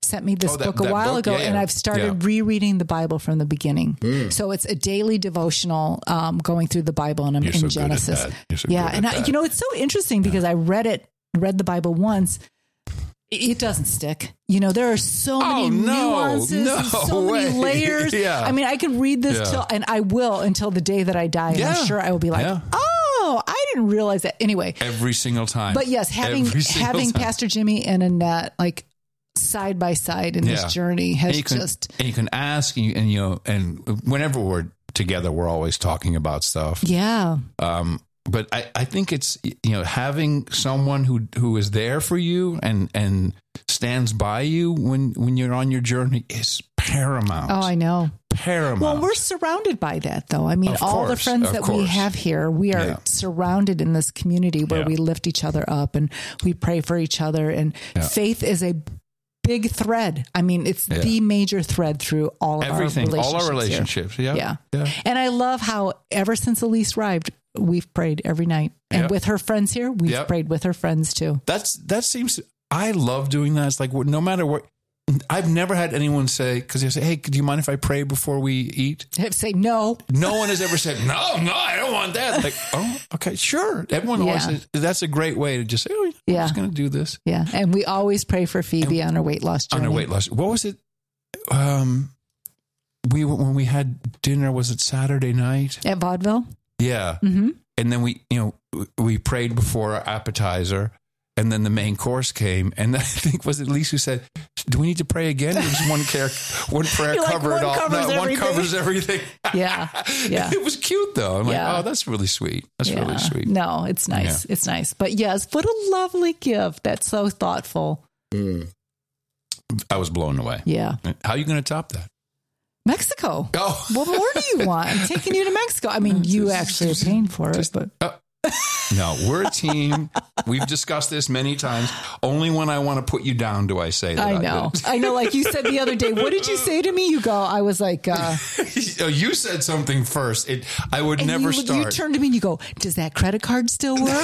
sent me this book a while ago, and I've started rereading the Bible from the beginning. So it's a daily devotional going through the Bible, and I'm in Genesis. And it's so interesting because I read the Bible once. It doesn't stick. There are so many nuances and so many layers. I mean, I could read this and I will until the day that I die. And I'm sure I will be like, oh, I didn't realize that. Anyway. Every single time. But yes, having Pastor Jimmy and Annette like side by side in this journey has And you can ask and whenever we're together, we're always talking about stuff. Yeah. But I think it's, having someone who is there for you and stands by you when you're on your journey is paramount. Oh, I know. Paramount. Well, we're surrounded by that, though. I mean, all the friends that we have here, we are surrounded in this community where we lift each other up and we pray for each other. And faith is a big thread. I mean, it's the major thread through all of our relationships. Yeah. And I love how ever since Elise arrived, we've prayed every night, and with her friends here, we've prayed with her friends too. I love doing that. It's like, no matter what, I've never had anyone say, because they say, hey, do you mind if I pray before we eat? I say no. No one has ever said, no, I don't want that. Like, oh, okay, sure. Everyone always says, that's a great way to just say, oh, I'm just going to do this. Yeah. And we always pray for Phoebe on her weight loss journey. On her weight loss. What was it? When we had dinner, was it Saturday night? At Vaudeville? Yeah. Mm-hmm. And then we prayed before our appetizer, and then the main course came. And I think, was it Lisa who said, do we need to pray again? Or just one prayer cover it all? One covers everything. Yeah. It was cute though. I'm like, oh, that's really sweet. That's really sweet. No, it's nice. Yeah. It's nice. But yes, what a lovely gift. That's so thoughtful. I was blown away. Yeah. How are you going to top that? Mexico. Oh. What more do you want? I'm taking you to Mexico. I mean, you actually are paying for it, but. No, we're a team. We've discussed this many times. Only when I want to put you down do I say that. I know. Like you said the other day, what did you say to me? I was like, you said something first. I would never start. You turned to me and you go, does that credit card still work?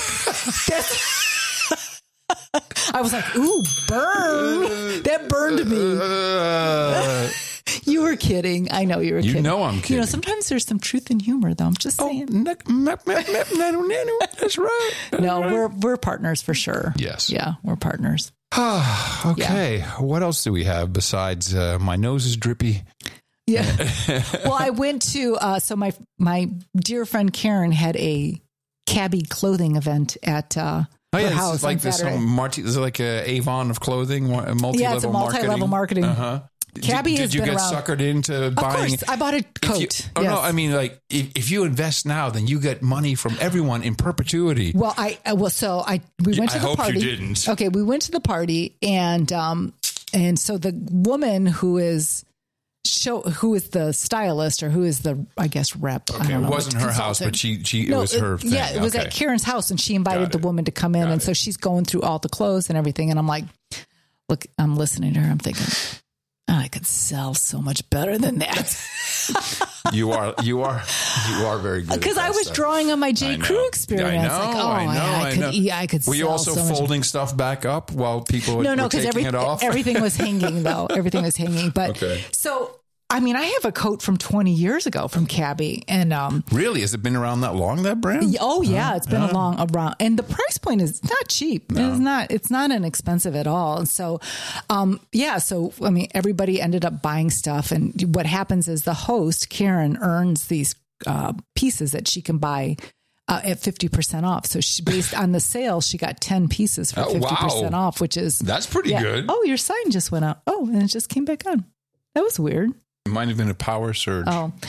I was like, ooh, burn. That burned me. You were kidding. I know you were kidding. You know I'm kidding. Sometimes there's some truth in humor, though. I'm just saying. That's right. No, we're partners for sure. Yes. Yeah, we're partners. Okay. Yeah. What else do we have besides my nose is drippy? Yeah. Well, I went to, so my dear friend Karen had a cabbie clothing event at her house. It's like this is like a Avon of clothing, multi-level it's a multi-level marketing. Uh-huh. Cabbie did you get suckered into buying? Of course, I bought a coat. No, I mean, like if you invest now, then you get money from everyone in perpetuity. Well, we went to the party. I hope you didn't. Okay, we went to the party, and so the woman who is the stylist or who is the, I guess, rep. Okay, it wasn't her house, but it was her thing. Yeah, it was at Karen's house, and she invited the woman to come in, and so she's going through all the clothes and everything, and I'm like, look, I'm listening to her, I'm thinking, I could sell so much better than that. You are very good. Because I was drawing on my J. Crew experience. I could. Were you also folding stuff back up while people were taking it off? Everything was hanging though. Everything was hanging. But so. I mean, I have a coat from 20 years ago from Cabbie, and really, has it been around that long? That brand? Oh yeah, it's been around, and the price point is not cheap. No. It's not inexpensive at all. And so, so I mean, everybody ended up buying stuff, and what happens is the host Karen earns these pieces that she can buy at 50% off. So she, based on the sale, she got 10 pieces for 50% off, which is that's pretty good. Oh, your sign just went out. Oh, and it just came back on. That was weird. It might have been a power surge.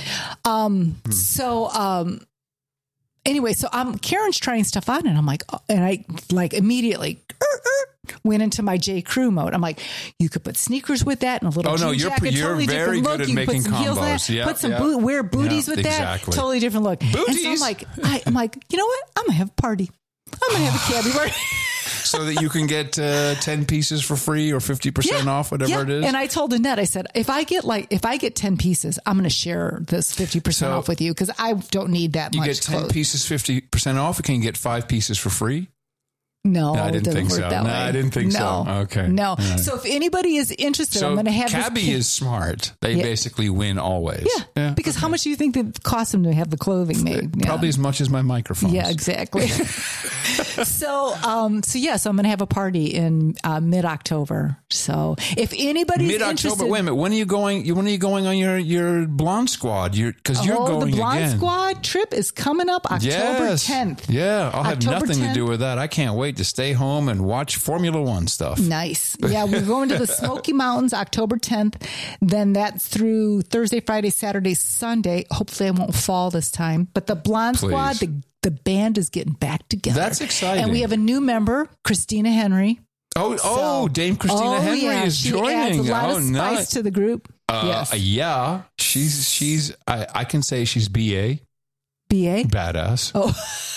So, anyway, so Karen's trying stuff on, and I'm like, and I like immediately went into my J. Crew mode. I'm like, you could put sneakers with that and a little jean jacket, you're totally very different look. Good at you making put some heels combos. That, put some wear booties with that, totally different look. Booties? And so I'm like, you know what? I'm gonna have a party. I'm gonna have a cabbie party. So that you can get 10 pieces for free or 50% off, whatever it is. And I told Annette, I said, if I get 10 pieces, I'm going to share this 50% off with you because I don't need that much. You get 10 pieces 50% off. Can you get 5 pieces for free? No, I didn't think so. No, I didn't think so. Okay. No. Right. So if anybody is interested, I'm going to have Cabby is smart. They basically win always. Yeah. Because how much do you think it costs them to have the clothing made? Probably as much as my microphone. Yeah, exactly. So I'm going to have a party in mid-October. So if anybody's mid-October, wait a minute. When are you going on your Blonde Squad? Because you're going the Blonde again. Squad trip is coming up October 10th. Yeah, I'll have nothing to do with that. I can't wait to stay home and watch Formula One stuff. Nice. Yeah, we're going to the Smoky Mountains October 10th. Then that's through Thursday, Friday, Saturday, Sunday. Hopefully I won't fall this time. But the Blonde Squad, the band is getting back together. That's exciting. And we have a new member, Christina Henry. Dame Christina Henry is joining. Adds a lot of spice to the group. Yes. Yeah, she's. I can say she's BA. BA? Badass. Oh.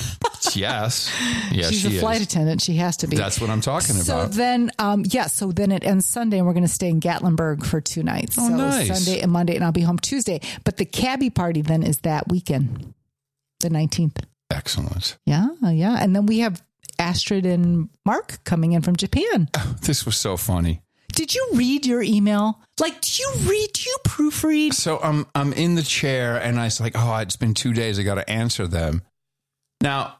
Yes, she's a flight attendant. She has to be. That's what I'm talking about. So then, so then it ends Sunday, and we're going to stay in Gatlinburg for 2 nights. Oh, so nice. Sunday and Monday, and I'll be home Tuesday. But the Cabby party then is that weekend, the 19th. Excellent. Yeah. And then we have Astrid and Mark coming in from Japan. Oh, this was so funny. Did you read your email? Like, do you proofread? So I'm in the chair and I was like, it's been 2 days. I got to answer them. Now,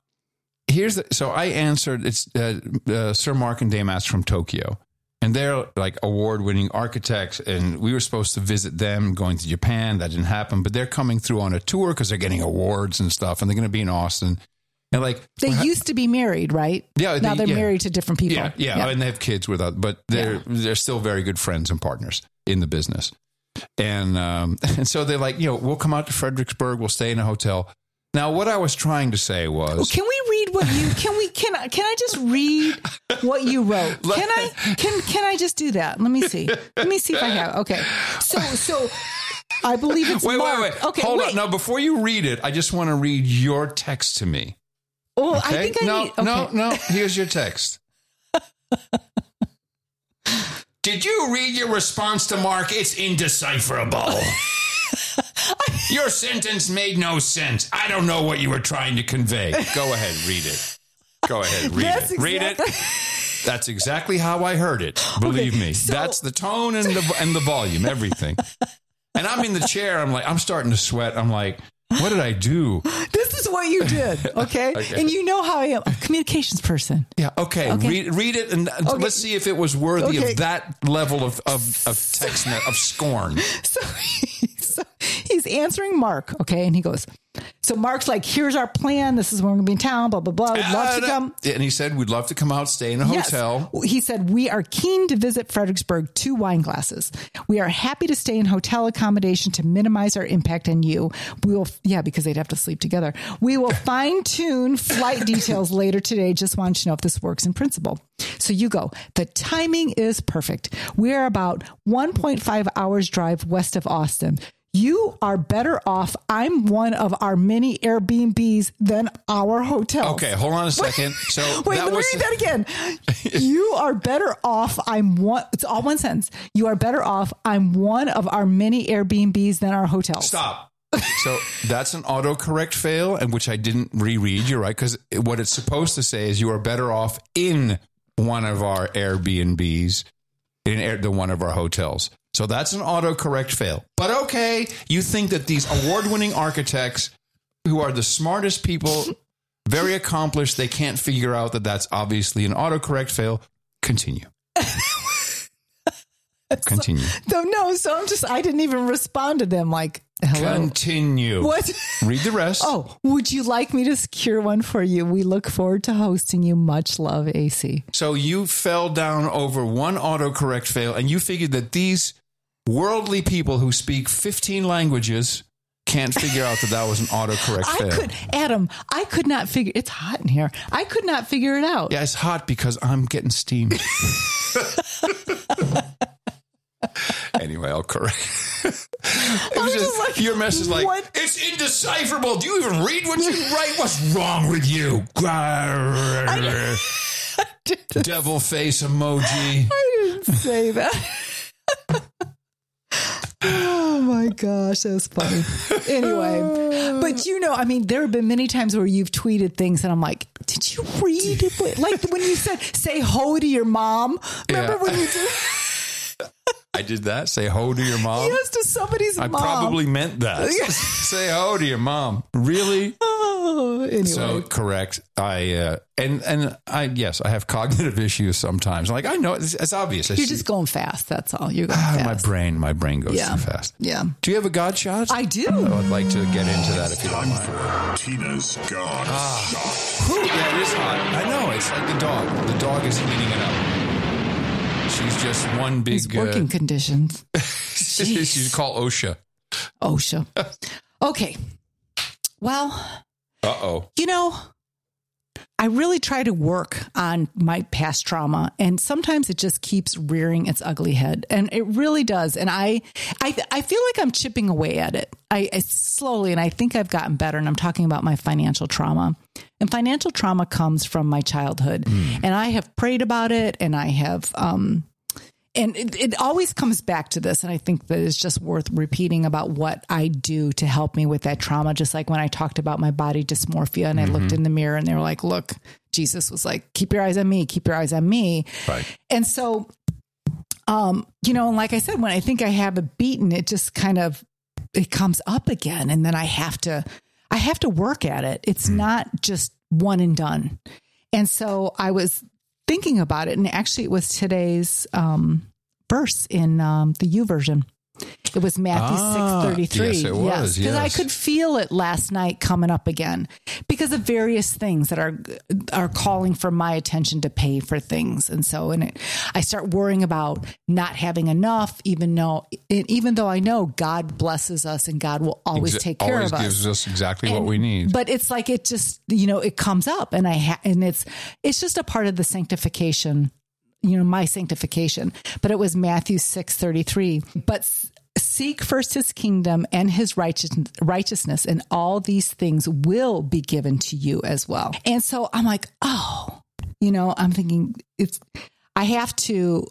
so I answered, it's Sir Mark and Dame Astrid from Tokyo. And they're like award-winning architects. And we were supposed to visit them going to Japan. That didn't happen. But they're coming through on a tour because they're getting awards and stuff. And they're going to be in Austin. And they used to be married, right? Yeah. Now they're married to different people. Yeah. And they have kids with us, but they're still very good friends and partners in the business. And so they're like, we'll come out to Fredericksburg. We'll stay in a hotel. Now, what I was trying to say was, can we read what you can I just read what you wrote? Can I just do that? Let me see if I have. Okay. So I believe it's wait. Okay, hold on. No, before you read it, I just want to read your text to me. Oh, okay? I think I need... Okay. No. Here's your text. Did you read your response to Mark? It's indecipherable. Your sentence made no sense. I don't know what you were trying to convey. Go ahead, read it. Go ahead, read it. Read it. That's exactly how I heard it. Believe me. That's the tone and the volume, everything. And I'm in the chair. I'm starting to sweat. I'm like, what did I do? This is what you did, okay? Okay. And you know how I am, a communications person. Yeah, okay. Read it, and let's see if it was worthy of that level of text of scorn. So he's answering Mark, okay? And he goes, so Mark's like, here's our plan. This is when we're going to be in town, blah, blah, blah. We'd love to come. And he said, we'd love to come out, stay in a hotel. He said, we are keen to visit Fredericksburg 2 wine glasses. We are happy to stay in hotel accommodation to minimize our impact on you. We will, because they'd have to sleep together. We will fine tune flight details later today. Just want you to know if this works in principle. So you go. The timing is perfect. We're about 1.5 hours drive west of Austin. You are better off. I'm one of our many Airbnbs than our hotels. Okay, hold on a second. So wait, let me read that again. You are better off. It's all one sentence. You are better off. I'm one of our many Airbnbs than our hotels. Stop. So that's an autocorrect fail, and which I didn't reread. You're right, because what it's supposed to say is you are better off in one of our Airbnbs than one of our hotels. So that's an autocorrect fail. But okay, you think that these award-winning architects who are the smartest people, very accomplished, they can't figure out that that's obviously an autocorrect fail. Continue. Continue. So I didn't even respond to them like, hello. Continue. What? Read the rest. Oh, would you like me to secure one for you? We look forward to hosting you. Much love, AC. So you fell down over one autocorrect fail, and you figured that these worldly people who speak 15 languages can't figure out that was an autocorrect fail. I could not figure. It's hot in here. I could not figure it out. Yeah, it's hot because I'm getting steam. Anyway, I'll correct. Your message is like, what? It's indecipherable. Do you even read what you write? What's wrong with you? Devil face emoji. I didn't say that. Oh my my gosh, that's funny. Anyway, but there have been many times where you've tweeted things and I'm like, did you read it? Like when you said, say ho to your mom. Remember when you did? I did that? Say ho to your mom? Yes, to somebody's mom. I probably meant that. Say ho to your mom. Really? Oh, anyway. So correct. I have cognitive issues sometimes. Like I know it's obvious. You're just going fast. That's all. You're going fast. My brain goes too fast. Yeah. Do you have a God shot? I do. I'd like to get into that if you don't mind. For Tina's God shot. Yeah, it is hot. I know. It's like the dog. The dog is eating it up. She's just one big... These working conditions. She's called OSHA. OSHA. Okay. Well... Uh-oh. I really try to work on my past trauma, and sometimes it just keeps rearing its ugly head, and it really does. And I feel like I'm chipping away at it. I slowly, and I think I've gotten better. And I'm talking about my financial trauma. And financial trauma comes from my childhood, and I have prayed about it, and I have. And it always comes back to this. And I think that it's just worth repeating about what I do to help me with that trauma. Just like when I talked about my body dysmorphia and I looked in the mirror and they were like, look, Jesus was like, keep your eyes on me, keep your eyes on me. Right. And so, and like I said, when I think I have it beaten, it just it comes up again. And then I have to work at it. It's not just one and done. And so I was thinking about it, and actually it was today's verse in the YouVersion. It was Matthew 6:33. Yes, it was. Because I could feel it last night coming up again because of various things that are calling for my attention to pay for things. And so I start worrying about not having enough, even though I know God blesses us and God will always take care of us. Always gives us exactly what we need. But it's like it just, it comes up and it's just a part of the sanctification, my sanctification. But it was Matthew 6:33. But seek first his kingdom and his righteousness, and all these things will be given to you as well. And so I'm like, I'm thinking I have to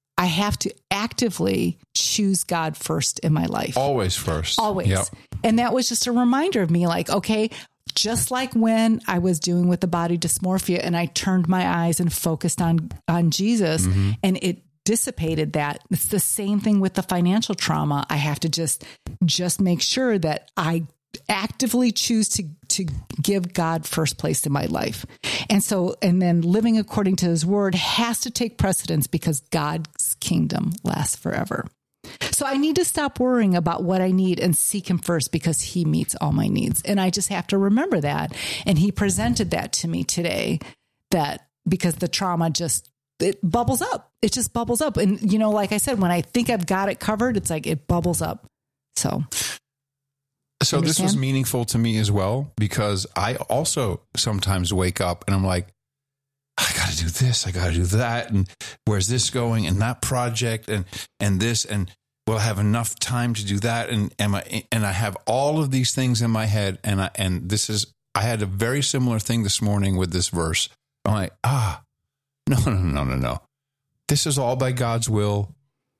actively choose God first in my life. Always first. Always. Yep. And that was just a reminder of me, like, okay, just like when I was doing with the body dysmorphia and I turned my eyes and focused on Jesus and it dissipated that. It's the same thing with the financial trauma. I have to just make sure that I actively choose to give God first place in my life. And then living according to his word has to take precedence because God's kingdom lasts forever. So I need to stop worrying about what I need and seek him first because he meets all my needs. And I just have to remember that. And he presented that to me today, that because the trauma it bubbles up. It just bubbles up. And, like I said, when I think I've got it covered, it's like it bubbles up. So this was meaningful to me as well, because I also sometimes wake up and I'm like, I got to do this, I got to do that. And where's this going? And that project and this, and will I have enough time to do that? And I have all of these things in my head. I had a very similar thing this morning with this verse. I'm like, No. This is all by God's will.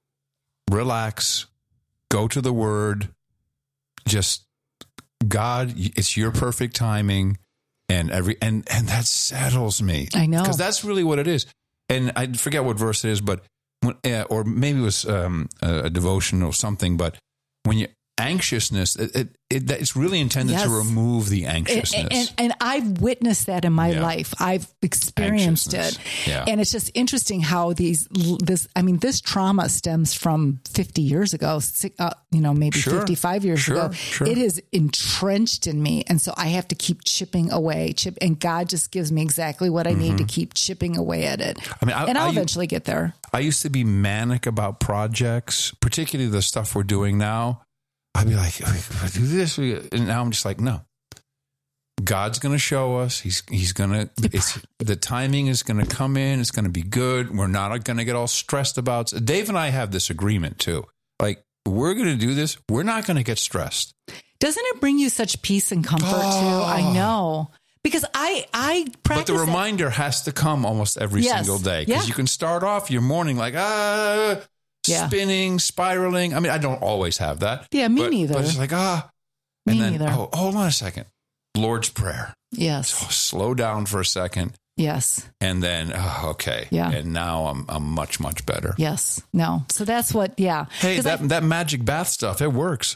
Relax. Go to the word. Just God, it's your perfect timing. And that settles me. I know. Because that's really what it is. And I forget what verse it is, but or maybe it was a devotion or something, but when you anxiousness, it's really intended to remove the anxiousness. And I've witnessed that in my life. I've experienced it. Yeah. And it's just interesting how this trauma stems from 50 years ago, maybe 55 years ago. Sure. It is entrenched in me. And so I have to keep chipping away, and God just gives me exactly what I need to keep chipping away at it. I'll eventually get there. I used to be manic about projects, particularly the stuff we're doing now. I'd be like, do this. And now I'm just like, no, God's going to show us. He's going to, the timing is going to come in. It's going to be good. We're not going to get all stressed about it. Dave and I have this agreement too. Like, we're going to do this. We're not going to get stressed. Doesn't it bring you such peace and comfort too? I know. Because I practice. But the reminder has to come almost every single day. Because you can start off your morning like, spinning, spiraling. I mean, I don't always have that. Yeah, me neither. But it's like, me neither. Oh, hold on a second. Lord's Prayer. Yes. So slow down for a second. Yes. And then, okay. Yeah. And now I'm much, much better. Yes. No. So that's what, Hey, that magic bath stuff, it works.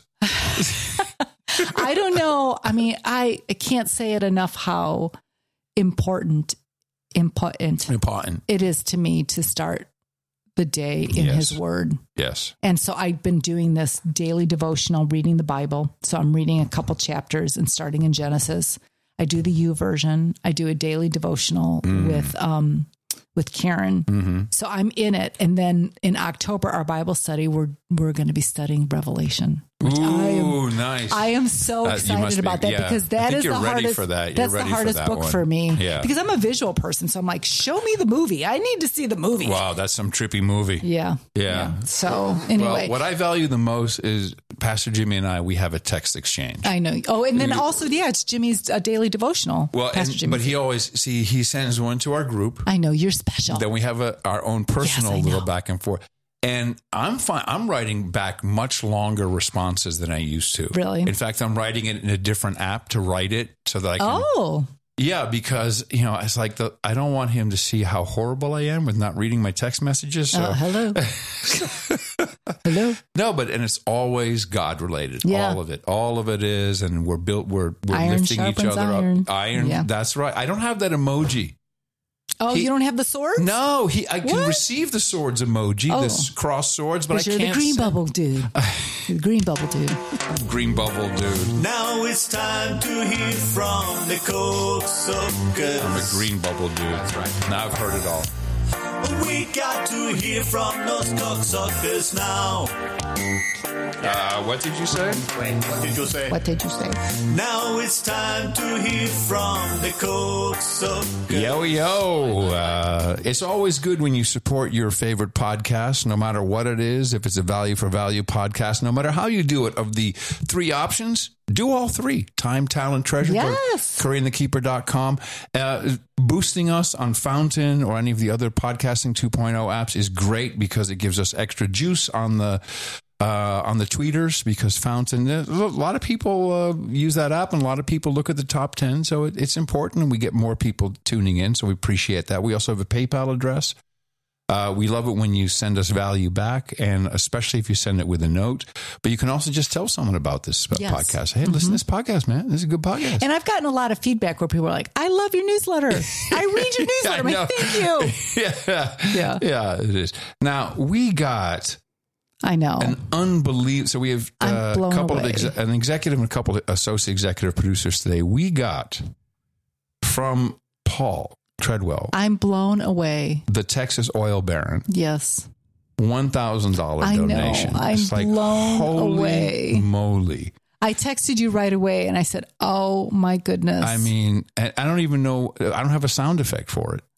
I don't know. I mean, I can't say it enough how important it is to me to start the day in his word. Yes. And so I've been doing this daily devotional, reading the Bible. So I'm reading a couple chapters and starting in Genesis. I do the YouVersion. I do a daily devotional with Karen. Mm-hmm. So I'm in it. And then in October, our Bible study, we're going to be studying Revelation. Nice. I am so excited about that because that is the hardest. That's the hardest book for me. Yeah. Because I'm a visual person. So I'm like, show me the movie. I need to see the movie. Wow, that's some trippy movie. Yeah. So anyway. Well, what I value the most is Pastor Jimmy and I, we have a text exchange. I know. Oh, and then also, it's Jimmy's daily devotional. Well, but he always, he sends one to our group. I know, you're special. Then we have our own personal little back and forth. And I'm fine. I'm writing back much longer responses than I used to. Really? In fact, I'm writing it in a different app to write it so that I can. Oh. Yeah, because, it's like I don't want him to see how horrible I am with not reading my text messages. So. Hello. Hello. No, and it's always God related. Yeah. All of it is. And we're iron lifting each other iron. up. Iron. Yeah. That's right. I don't have that emoji. Oh, you don't have the swords? No, I can receive the swords emoji, this cross swords, but I can't. You're the green bubble dude. The green bubble dude. Green bubble dude. Now it's time to hear from the cocksuckers. I'm a green bubble dude. That's right. Now I've heard it all. We got to hear from those cocksuckers now. What did you say? What did you say? Now it's time to hear from the cocksuckers. Yo. It's always good when you support your favorite podcast, no matter what it is. If it's a value for value podcast, no matter how you do it, of the 3 options, do all 3. Time, talent, treasure. Yes. CurryandTheKeeper.com. Boosting us on Fountain or any of the other Podcasting 2.0 apps is great because it gives us extra juice on the tweeters, because Fountain, a lot of people use that app and a lot of people look at the top 10. So it's important and we get more people tuning in. So we appreciate that. We also have a PayPal address. We love it when you send us value back, and especially if you send it with a note. But you can also just tell someone about this podcast. Hey, listen to this podcast, man. This is a good podcast. And I've gotten a lot of feedback where people are like, I love your newsletter. I read your newsletter. I'm like, thank you. Yeah, it is. Now, we got... I know. An unbelievable... So we have an executive and a couple of associate executive producers today. We got from Paul Treadwell. I'm blown away. The Texas oil baron. Yes. $1,000 donation. I'm blown away. Moly. I texted you right away and I said, oh my goodness. I mean, I don't even know. I don't have a sound effect for it.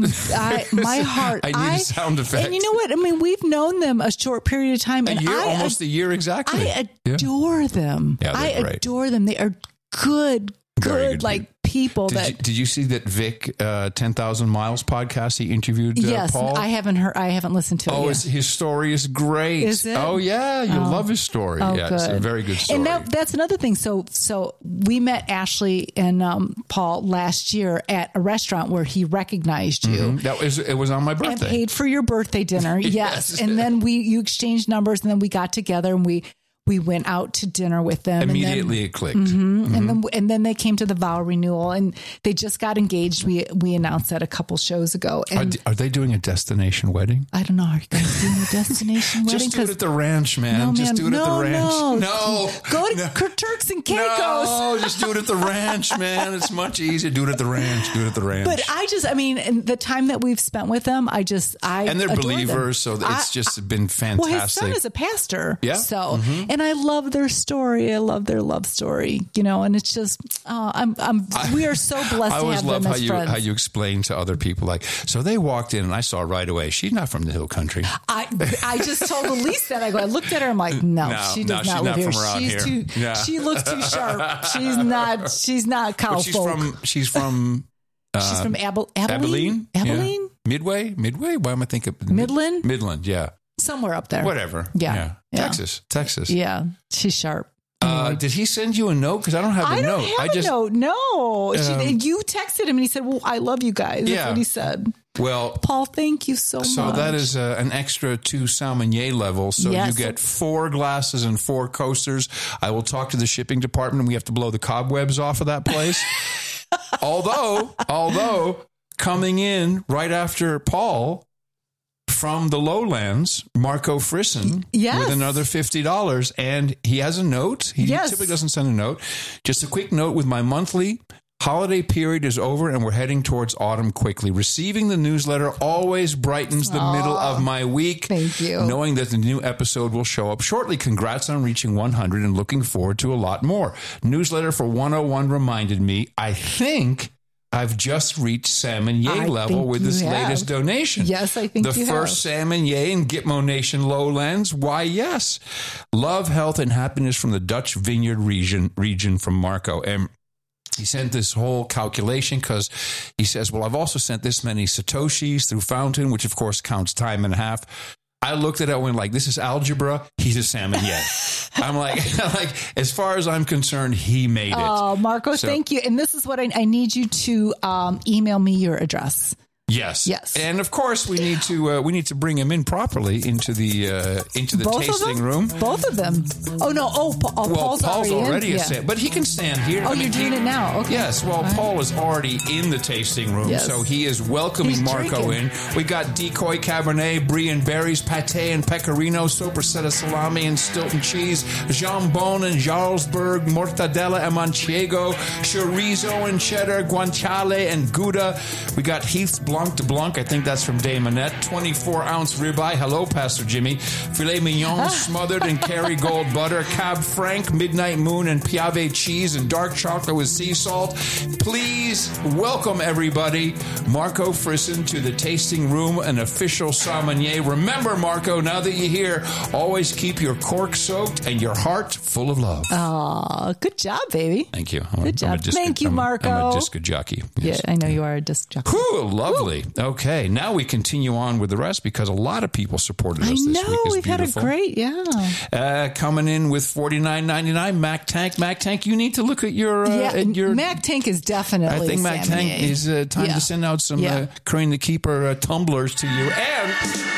My heart. I need a sound effect. And you know what? I mean, we've known them a short period of time. Almost a year exactly. I adore them. Yeah, I adore them. They are good like people. Did you see that Vic 10,000 Miles podcast? He interviewed yes, Paul. I haven't listened to it. Oh, his story is great. Is it? Oh yeah, you'll love his story. Oh, yeah, good. It's a very good story. And that's another thing. So we met Ashley and Paul last year at a restaurant where he recognized you. Mm-hmm. It was on my birthday. And paid for your birthday dinner. Yes. And then you exchanged numbers, and then we got together and we went out to dinner with them. Immediately it clicked. Mm-hmm. Mm-hmm. And then they came to the vow renewal, and they just got engaged. We announced that a couple shows ago. And are they doing a destination wedding? I don't know. Are you guys doing a destination wedding? Just do it at the ranch, man. No, just do it at the ranch. No. Go to Turks and Caicos. No, just do it at the ranch, man. It's much easier. Do it at the ranch. But in the time that we've spent with them, and they're believers, so it's just been fantastic. Well, his son is a pastor. Yeah. So, and I love their story. I love their love story, and it's just, we are so blessed to have them as friends. I always love how you explain to other people, like, so they walked in and I saw right away, she's not from the hill country. I just told Elise that. I looked at her. I'm like, no, she does not live here. She looks too sharp. She's not cow folk. She's from she's from Abilene? Yeah. Midway? Why am I thinking? Midland? Midland, yeah. somewhere up there. Whatever. Yeah. Texas. Yeah. She's sharp. Did he send you a note? Because I don't have a note. I don't have a note. No. You texted him and he said, well, I love you guys. That's what he said. Well, Paul, thank you so much. So that is an extra 2 Salmonier level. So you get 4 glasses and 4 coasters. I will talk to the shipping department. We have to blow the cobwebs off of that place. although coming in right after Paul from the lowlands, Marco Frisson, with another $50. And he has a note. He typically doesn't send a note. Just a quick note with my monthly holiday period is over and we're heading towards autumn quickly. Receiving the newsletter always brightens the middle of my week. Thank you. Knowing that the new episode will show up shortly. Congrats on reaching 100 and looking forward to a lot more. Newsletter for 101 reminded me, I think I've just reached Salmonier level with this latest donation. Yes, I think the first Salmonier in Gitmo Nation lowlands. Why, yes. Love, health, and happiness from the Dutch Vineyard region from Marco. And he sent this whole calculation because he says, well, I've also sent this many Satoshis through Fountain, which of course counts time and a half. I looked at it and went like, this is algebra. He's a Salmonier. I'm like, as far as I'm concerned, he made it. Oh, Marco, thank you. And this is what I need you to email me your address. Yes. And of course we need to bring him in properly into the tasting room. Both of them. Oh no. Paul's already in. But he can stand here. Oh, you're doing it now. Okay. Yes. Well, Paul is already in the tasting room, so he is welcoming Marco in. We got Decoy Cabernet, Brie and Berries, Pâté and Pecorino, Sopressata Salami and Stilton Cheese, Jambon and Jarlsberg, Mortadella and Manchego, Chorizo and Cheddar, Guanciale and Gouda. We got Heath's Blanc de Blanc, I think that's from Dame Annette. 24-ounce ribeye. Hello, Pastor Jimmy. Filet mignon smothered in Kerrygold butter. Cab Franc, Midnight Moon, and Piave cheese and dark chocolate with sea salt. Please welcome everybody, Marco Frisson, to the tasting room, an official sommelier. Remember, Marco, now that you're here, always keep your cork soaked and your heart full of love. Oh, good job, baby. Thank you. Good job. Thank you, Marco. I'm a disc jockey. Yes. Yeah, I know you are a disc jockey. Whew, lovely. Okay, now we continue on with the rest because a lot of people supported us this week. I know, we've had a great, coming in with $49.99, Mac Tank, you need to look at your... Mac Tank is definitely I think Mac Tank is time to send out some Crane the Keeper tumblers to you. And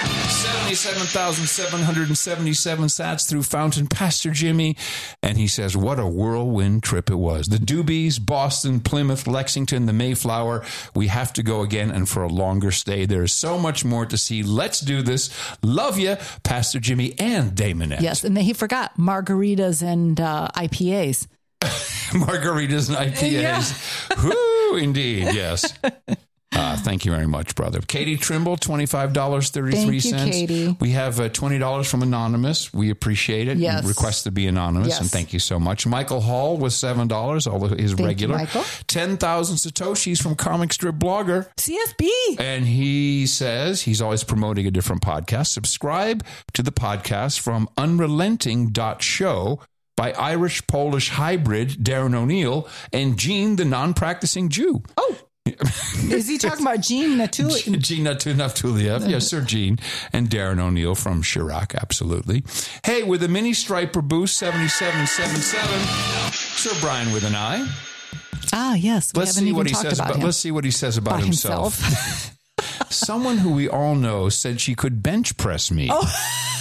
77,777 sats through Fountain, Pastor Jimmy. And he says, what a whirlwind trip it was. The Doobies, Boston, Plymouth, Lexington, the Mayflower. We have to go again and for a longer stay. There is so much more to see. Let's do this. Love you, Pastor Jimmy and Damonette. Yes, and then he forgot margaritas and IPAs. Margaritas and IPAs. Whoo, indeed, yes. Thank you very much, brother. Katie Trimble, $25.33. Thank you, Katie. We have $20 from Anonymous. We appreciate it. Yes. Request to be anonymous, and thank you so much. Michael Hall was $7, although his regular. You, Michael. 10,000 Satoshis from Comic Strip Blogger. CSB. And he says he's always promoting a different podcast. Subscribe to the podcast from unrelenting.show by Irish-Polish hybrid Darren O'Neill and Gene, the non-practicing Jew. Oh. Is he talking about Gene Natuliev? Gene Natuliev. Yes, Sir Gene. And Darren O'Neill from Chirac, absolutely. Hey, with a mini striper boost, 7777. Sir Brian with an I. Ah, yes. Let's see what he says about himself. Someone who we all know said she could bench press me. Oh.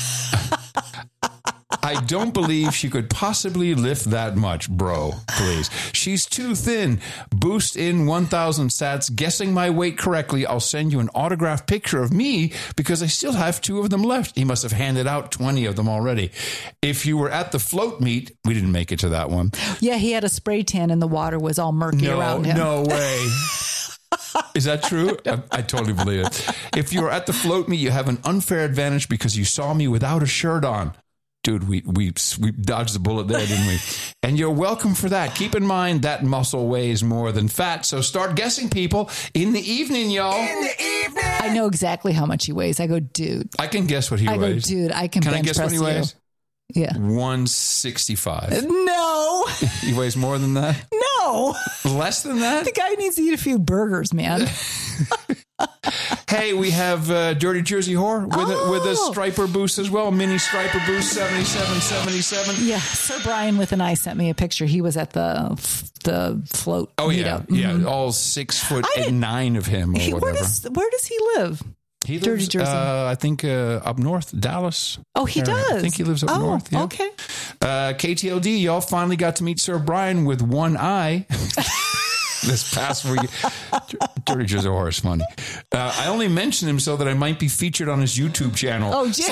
I don't believe she could possibly lift that much, bro. Please. She's too thin. Boost in 1,000 sats. Guessing my weight correctly, I'll send you an autographed picture of me because I still have 2 of them left. He must have handed out 20 of them already. If you were at the float meet, we didn't make it to that one. Yeah, he had a spray tan and the water was all murky around him. No way. Is that true? I totally believe it. If you were at the float meet, you have an unfair advantage because you saw me without a shirt on. Dude, we dodged the bullet there, didn't we? And you're welcome for that. Keep in mind that muscle weighs more than fat. So start guessing, people. In the evening, y'all. In the evening. I know exactly how much he weighs. I go, dude. I can guess what he weighs. I go, dude, I can bench press you. Can I guess what he weighs? Yeah. 165. No. He weighs more than that? No. Less than that? The guy needs to eat a few burgers, man. Hey, we have Dirty Jersey Whore with a striper boost as well. Mini striper boost 7777. Yeah, Sir Brian with an eye sent me a picture. He was at the float. Oh yeah, meetup. all 6'9" of him or whatever. Where does he live? He lives, Dirty Jersey. I think up north, Dallas. Oh, he does. I think he lives up north. Yeah. Okay. KTLD, y'all finally got to meet Sir Brian with one eye. This past week. Dirty Jersey Whore is funny. I only mentioned him so that I might be featured on his YouTube channel. Oh, yeah.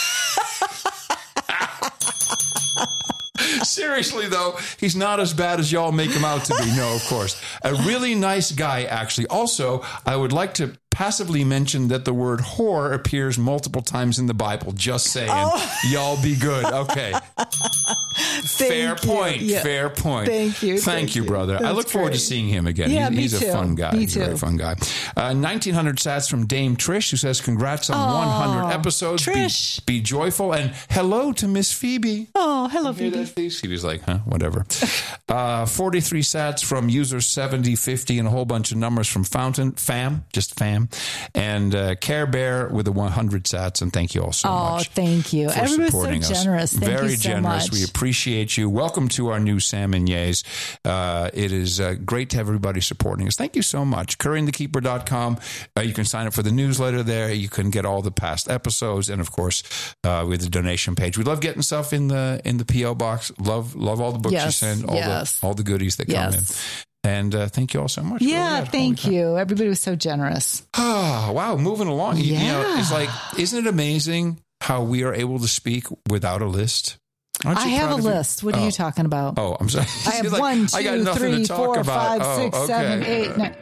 Seriously, though, he's not as bad as y'all make him out to be. No, of course. A really nice guy, actually. Also, I would like to passively mention that the word whore appears multiple times in the Bible. Just saying. Oh. Y'all be good. Okay. Fair point. Yeah. Fair point. Thank you. Thank you, brother. I look forward to seeing him again. Yeah, he's a fun guy. Me too. He's a very fun guy. 1900 sats from Dame Trish, who says, congrats on 100 episodes. Trish. Be joyful. And hello to Miss Phoebe. Oh, hello, Phoebe. Phoebe's like, huh? Whatever. 43 sats from user 7050 and a whole bunch of numbers from Fountain. Just fam. And Care Bear with the 100 sats. And thank you all so much. Oh, thank you. Everybody's so generous. Thank Very you so generous. much. We appreciate you. Welcome to our new Sam and Yays. It is great to have everybody supporting us. Thank you so much. CurryingTheKeeper.com. You can sign up for the newsletter there. You can get all the past episodes. And, of course, with the donation page. We love getting stuff in the P.O. box. Love all the books you send. All the goodies that come in. And thank you all so much. Yeah, thank you. Everybody was so generous. Oh, wow. Moving along. Yeah. You know, it's like, isn't it amazing how we are able to speak without a list? I have a list. What are you talking about? Oh, I'm sorry. I have 1, 2, 3, 4, 5, 6, 7, 8, 9.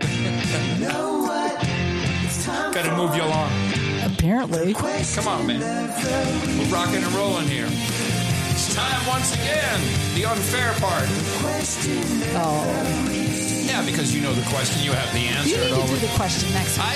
Got to move you along. Apparently. Come on, man. We're rocking and rolling here. It's time once again. The unfair part. Oh. Yeah, because you know the question, you have the answer. You need to do the question next week. I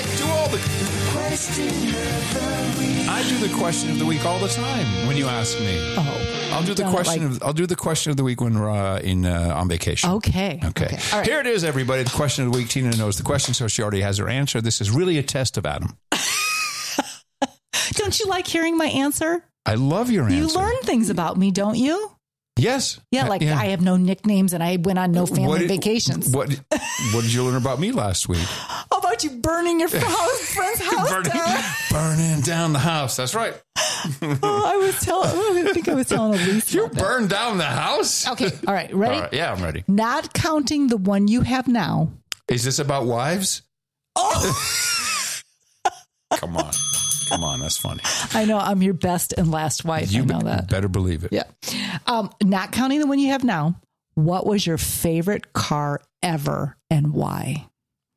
do the question of the week all the time when you ask me. Oh, I'll do the question. I'll do the question of the week when we're on vacation. Okay. All right. Here it is, everybody. The question of the week. Tina knows the question, so she already has her answer. This is really a test of Adam. Don't you like hearing my answer? I love your answer. You learn things about me, don't you? Yes. Yeah, I have no nicknames and I went on no family vacations. What did you learn about me last week? About you burning your friend's house down. Burning down the house. That's right. I think I was telling Elise. You burned down the house? Okay. All right. Ready? All right. Yeah, I'm ready. Not counting the one you have now. Is this about wives? Oh. Come on, that's funny. I know I'm your best and last wife. I know that. Better believe it. Yeah. Not counting the one you have now, what was your favorite car ever and why?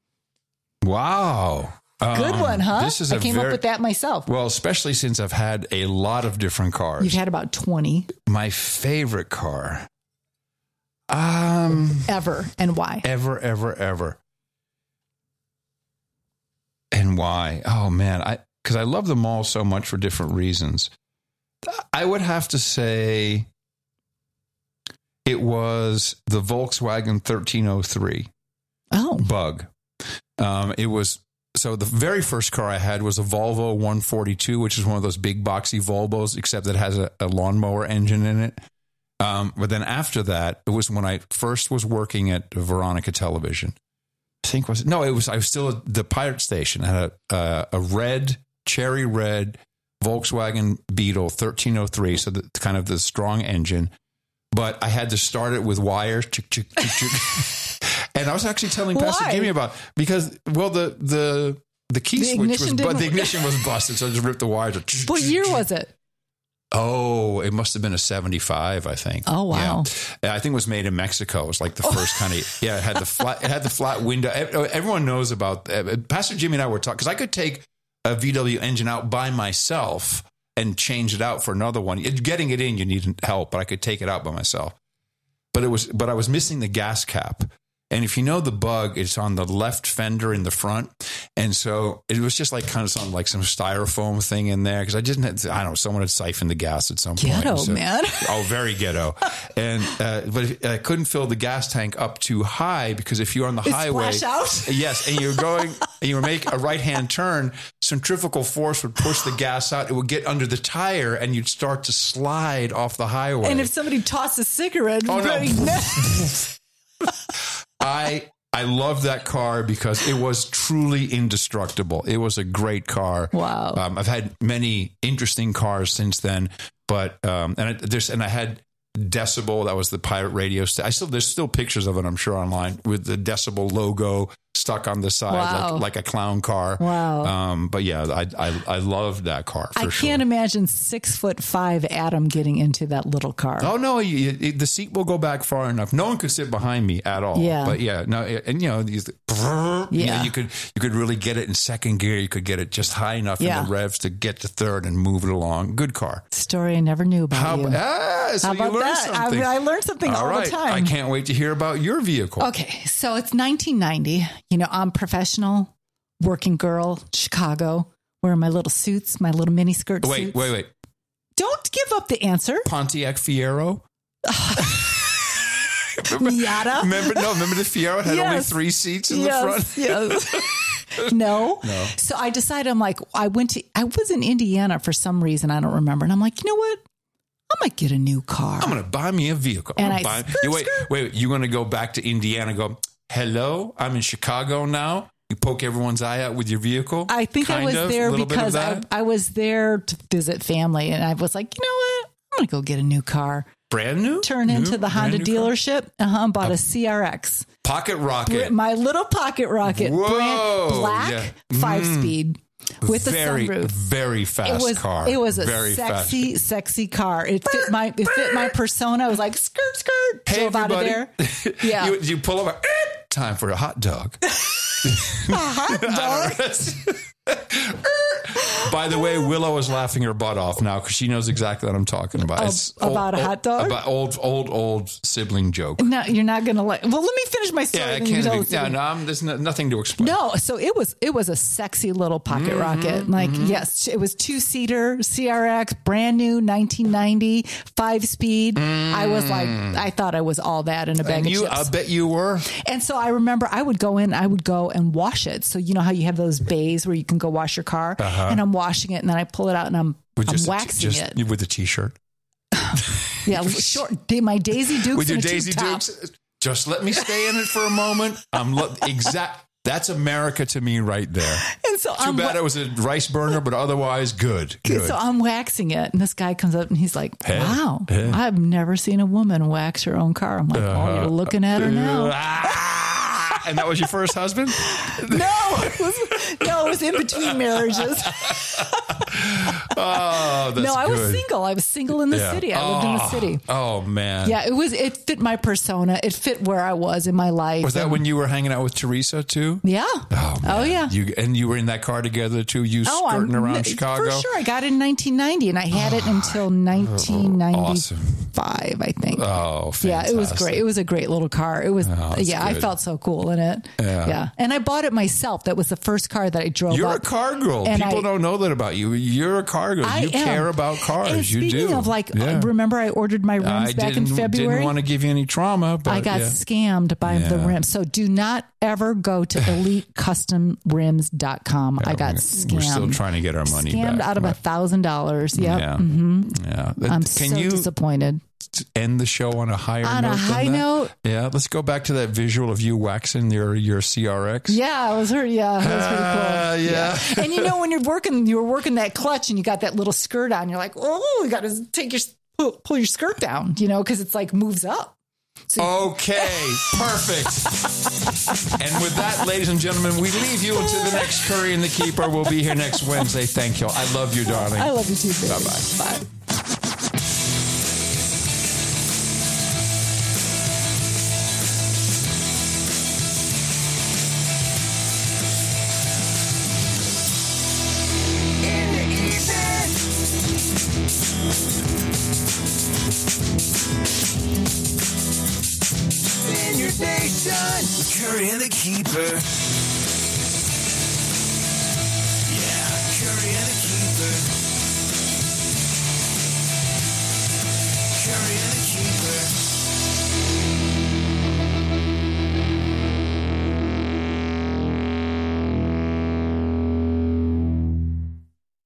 Wow. Good one, huh? I came up with that myself. Well, especially since I've had a lot of different cars. You've had about 20. My favorite car. Ever and why? Ever. And why? Oh, man. Because I love them all so much for different reasons. I would have to say it was the Volkswagen 1303 Bug. It was, so the very first car I had was a Volvo 142, which is one of those big boxy Volvos, except that has a lawnmower engine in it. But then after that, it was when I first was working at Veronica Television. I was still at the Pirate Station. I had a cherry red Volkswagen Beetle 1303, so kind of the strong engine. But I had to start it with wires, and I was actually telling Pastor Jimmy about because the key switch was, but the ignition was busted, so I just ripped the wires. What year was it? Oh, it must have been a 75, I think. Oh, wow. Yeah. I think it was made in Mexico. It was like the first kind of, it had the flat window. Everyone knows about Pastor Jimmy and I were talking, because I could take a VW engine out by myself and change it out for another one. Getting it in, you need help, but I could take it out by myself. But I was missing the gas cap. And if you know the Bug, it's on the left fender in the front. And so it was just like kind of something like some styrofoam thing in there. Because I don't know, someone had siphoned the gas at some point. Ghetto, man. Oh, very ghetto. And but I couldn't fill the gas tank up too high because if you're on the highway, splash out. Yes, and you're going and you make a right-hand turn, centrifugal force would push the gas out. It would get under the tire, and you'd start to slide off the highway. And if somebody tossed a cigarette, I love that car because it was truly indestructible. It was a great car. Wow. I've had many interesting cars since then, but and I had Decibel. That was the pirate radio. There's still pictures of it, I'm sure, online with the Decibel logo stuck on the side, like a clown car. Wow. But yeah, I loved that car. I can't imagine 6'5" Adam getting into that little car. Oh no, the seat will go back far enough. No one could sit behind me at all. Yeah. But yeah, no, and you could really get it in second gear. You could get it just high enough in the revs to get to third and move it along. Good car. Story I never knew about you. So How about that? Something. I learned something all the time. I can't wait to hear about your vehicle. Okay, so it's 1990. You know, I'm professional, working girl, Chicago, wearing my little suits, my little mini skirt suits. Wait. Don't give up the answer. Pontiac Fiero? Miata? Remember the Fiero had only 3 seats in the front? Yes. No. So I decided, I was in Indiana for some reason, I don't remember. And I'm like, you know what? I might get a new car. I'm going to buy me a vehicle. Wait, you're going to go back to Indiana and go, hello, I'm in Chicago now. You poke everyone's eye out with your vehicle? I think I was there because I was there to visit family. And I was like, you know what? I'm going to go get a new car. Brand new? Turn into the Honda dealership. Bought a CRX. Pocket rocket. My little pocket rocket. Whoa. Black, 5-speed. With the sunroof. Very fast car. It was a sexy car. It fit my persona. I was like, skirt. Hey, drove out of there. Yeah. you pull over. Time for a hot dog. A hot dog? By the way, Willow is laughing her butt off now because she knows exactly what I'm talking about. It's about a hot dog? About old sibling joke. No, you're not going to let me finish my story. Yeah, I can't. There's nothing to explain. No, so it was a sexy little pocket rocket. Yes, it was 2-seater CRX, brand new, 1990, 5-speed. I was like, I thought I was all that in a bag of chips. I bet you were. And so I remember I would go and wash it. So you know how you have those bays where you can go wash your car, and I'm washing it, and then I pull it out and I'm waxing it with a t-shirt. Yeah, short. My Daisy Dukes with your and Daisy Dukes. Just let me stay in it for a moment. That's America to me right there. And so Too bad it was a rice burner, but otherwise good. So I'm waxing it, and this guy comes up and he's like, "Wow, I've never seen a woman wax her own car." I'm like, "Oh, you're looking at her now." And that was your first husband? No, it was in between marriages. Oh, that's No, I was good. single. I was single in the city. I lived in the city. Oh, man. Yeah, it fit my persona. It fit where I was in my life. Was that when you were hanging out with Teresa, too? Yeah. Oh yeah. You were in that car together, too? You skirting around Chicago? For sure. I got it in 1990, and I had it until 1995, I think. Oh, fantastic. Yeah, it was great. It was a great little car. It was, good. I felt so cool in it. Yeah. And I bought it myself. That was the first car that I drove. You're a car girl. People don't know that about you. You're a car girl. You care about cars. And speaking of remember I ordered my rims back in February? I didn't want to give you any trauma, but I got scammed by the rims. So do not ever go to elitecustomrims.com. I got scammed. We're still trying to get our money back. Scammed out of $1,000. Yep. Yeah. Yeah. I'm disappointed. End the show on a higher note. On a high note. Yeah. Let's go back to that visual of you waxing your CRX. Yeah, it was pretty cool. Yeah. And you know, when you were working that clutch and you got that little skirt on, you're like, oh, you got to pull your skirt down, because it's like moves up. Okay, perfect. And with that, ladies and gentlemen, we leave you until the next Curry and the Keeper. We'll be here next Wednesday. Thank you. I love you, darling. I love you too, baby. Bye-bye. Bye. In your day. breakdown with Curry and the Keeper.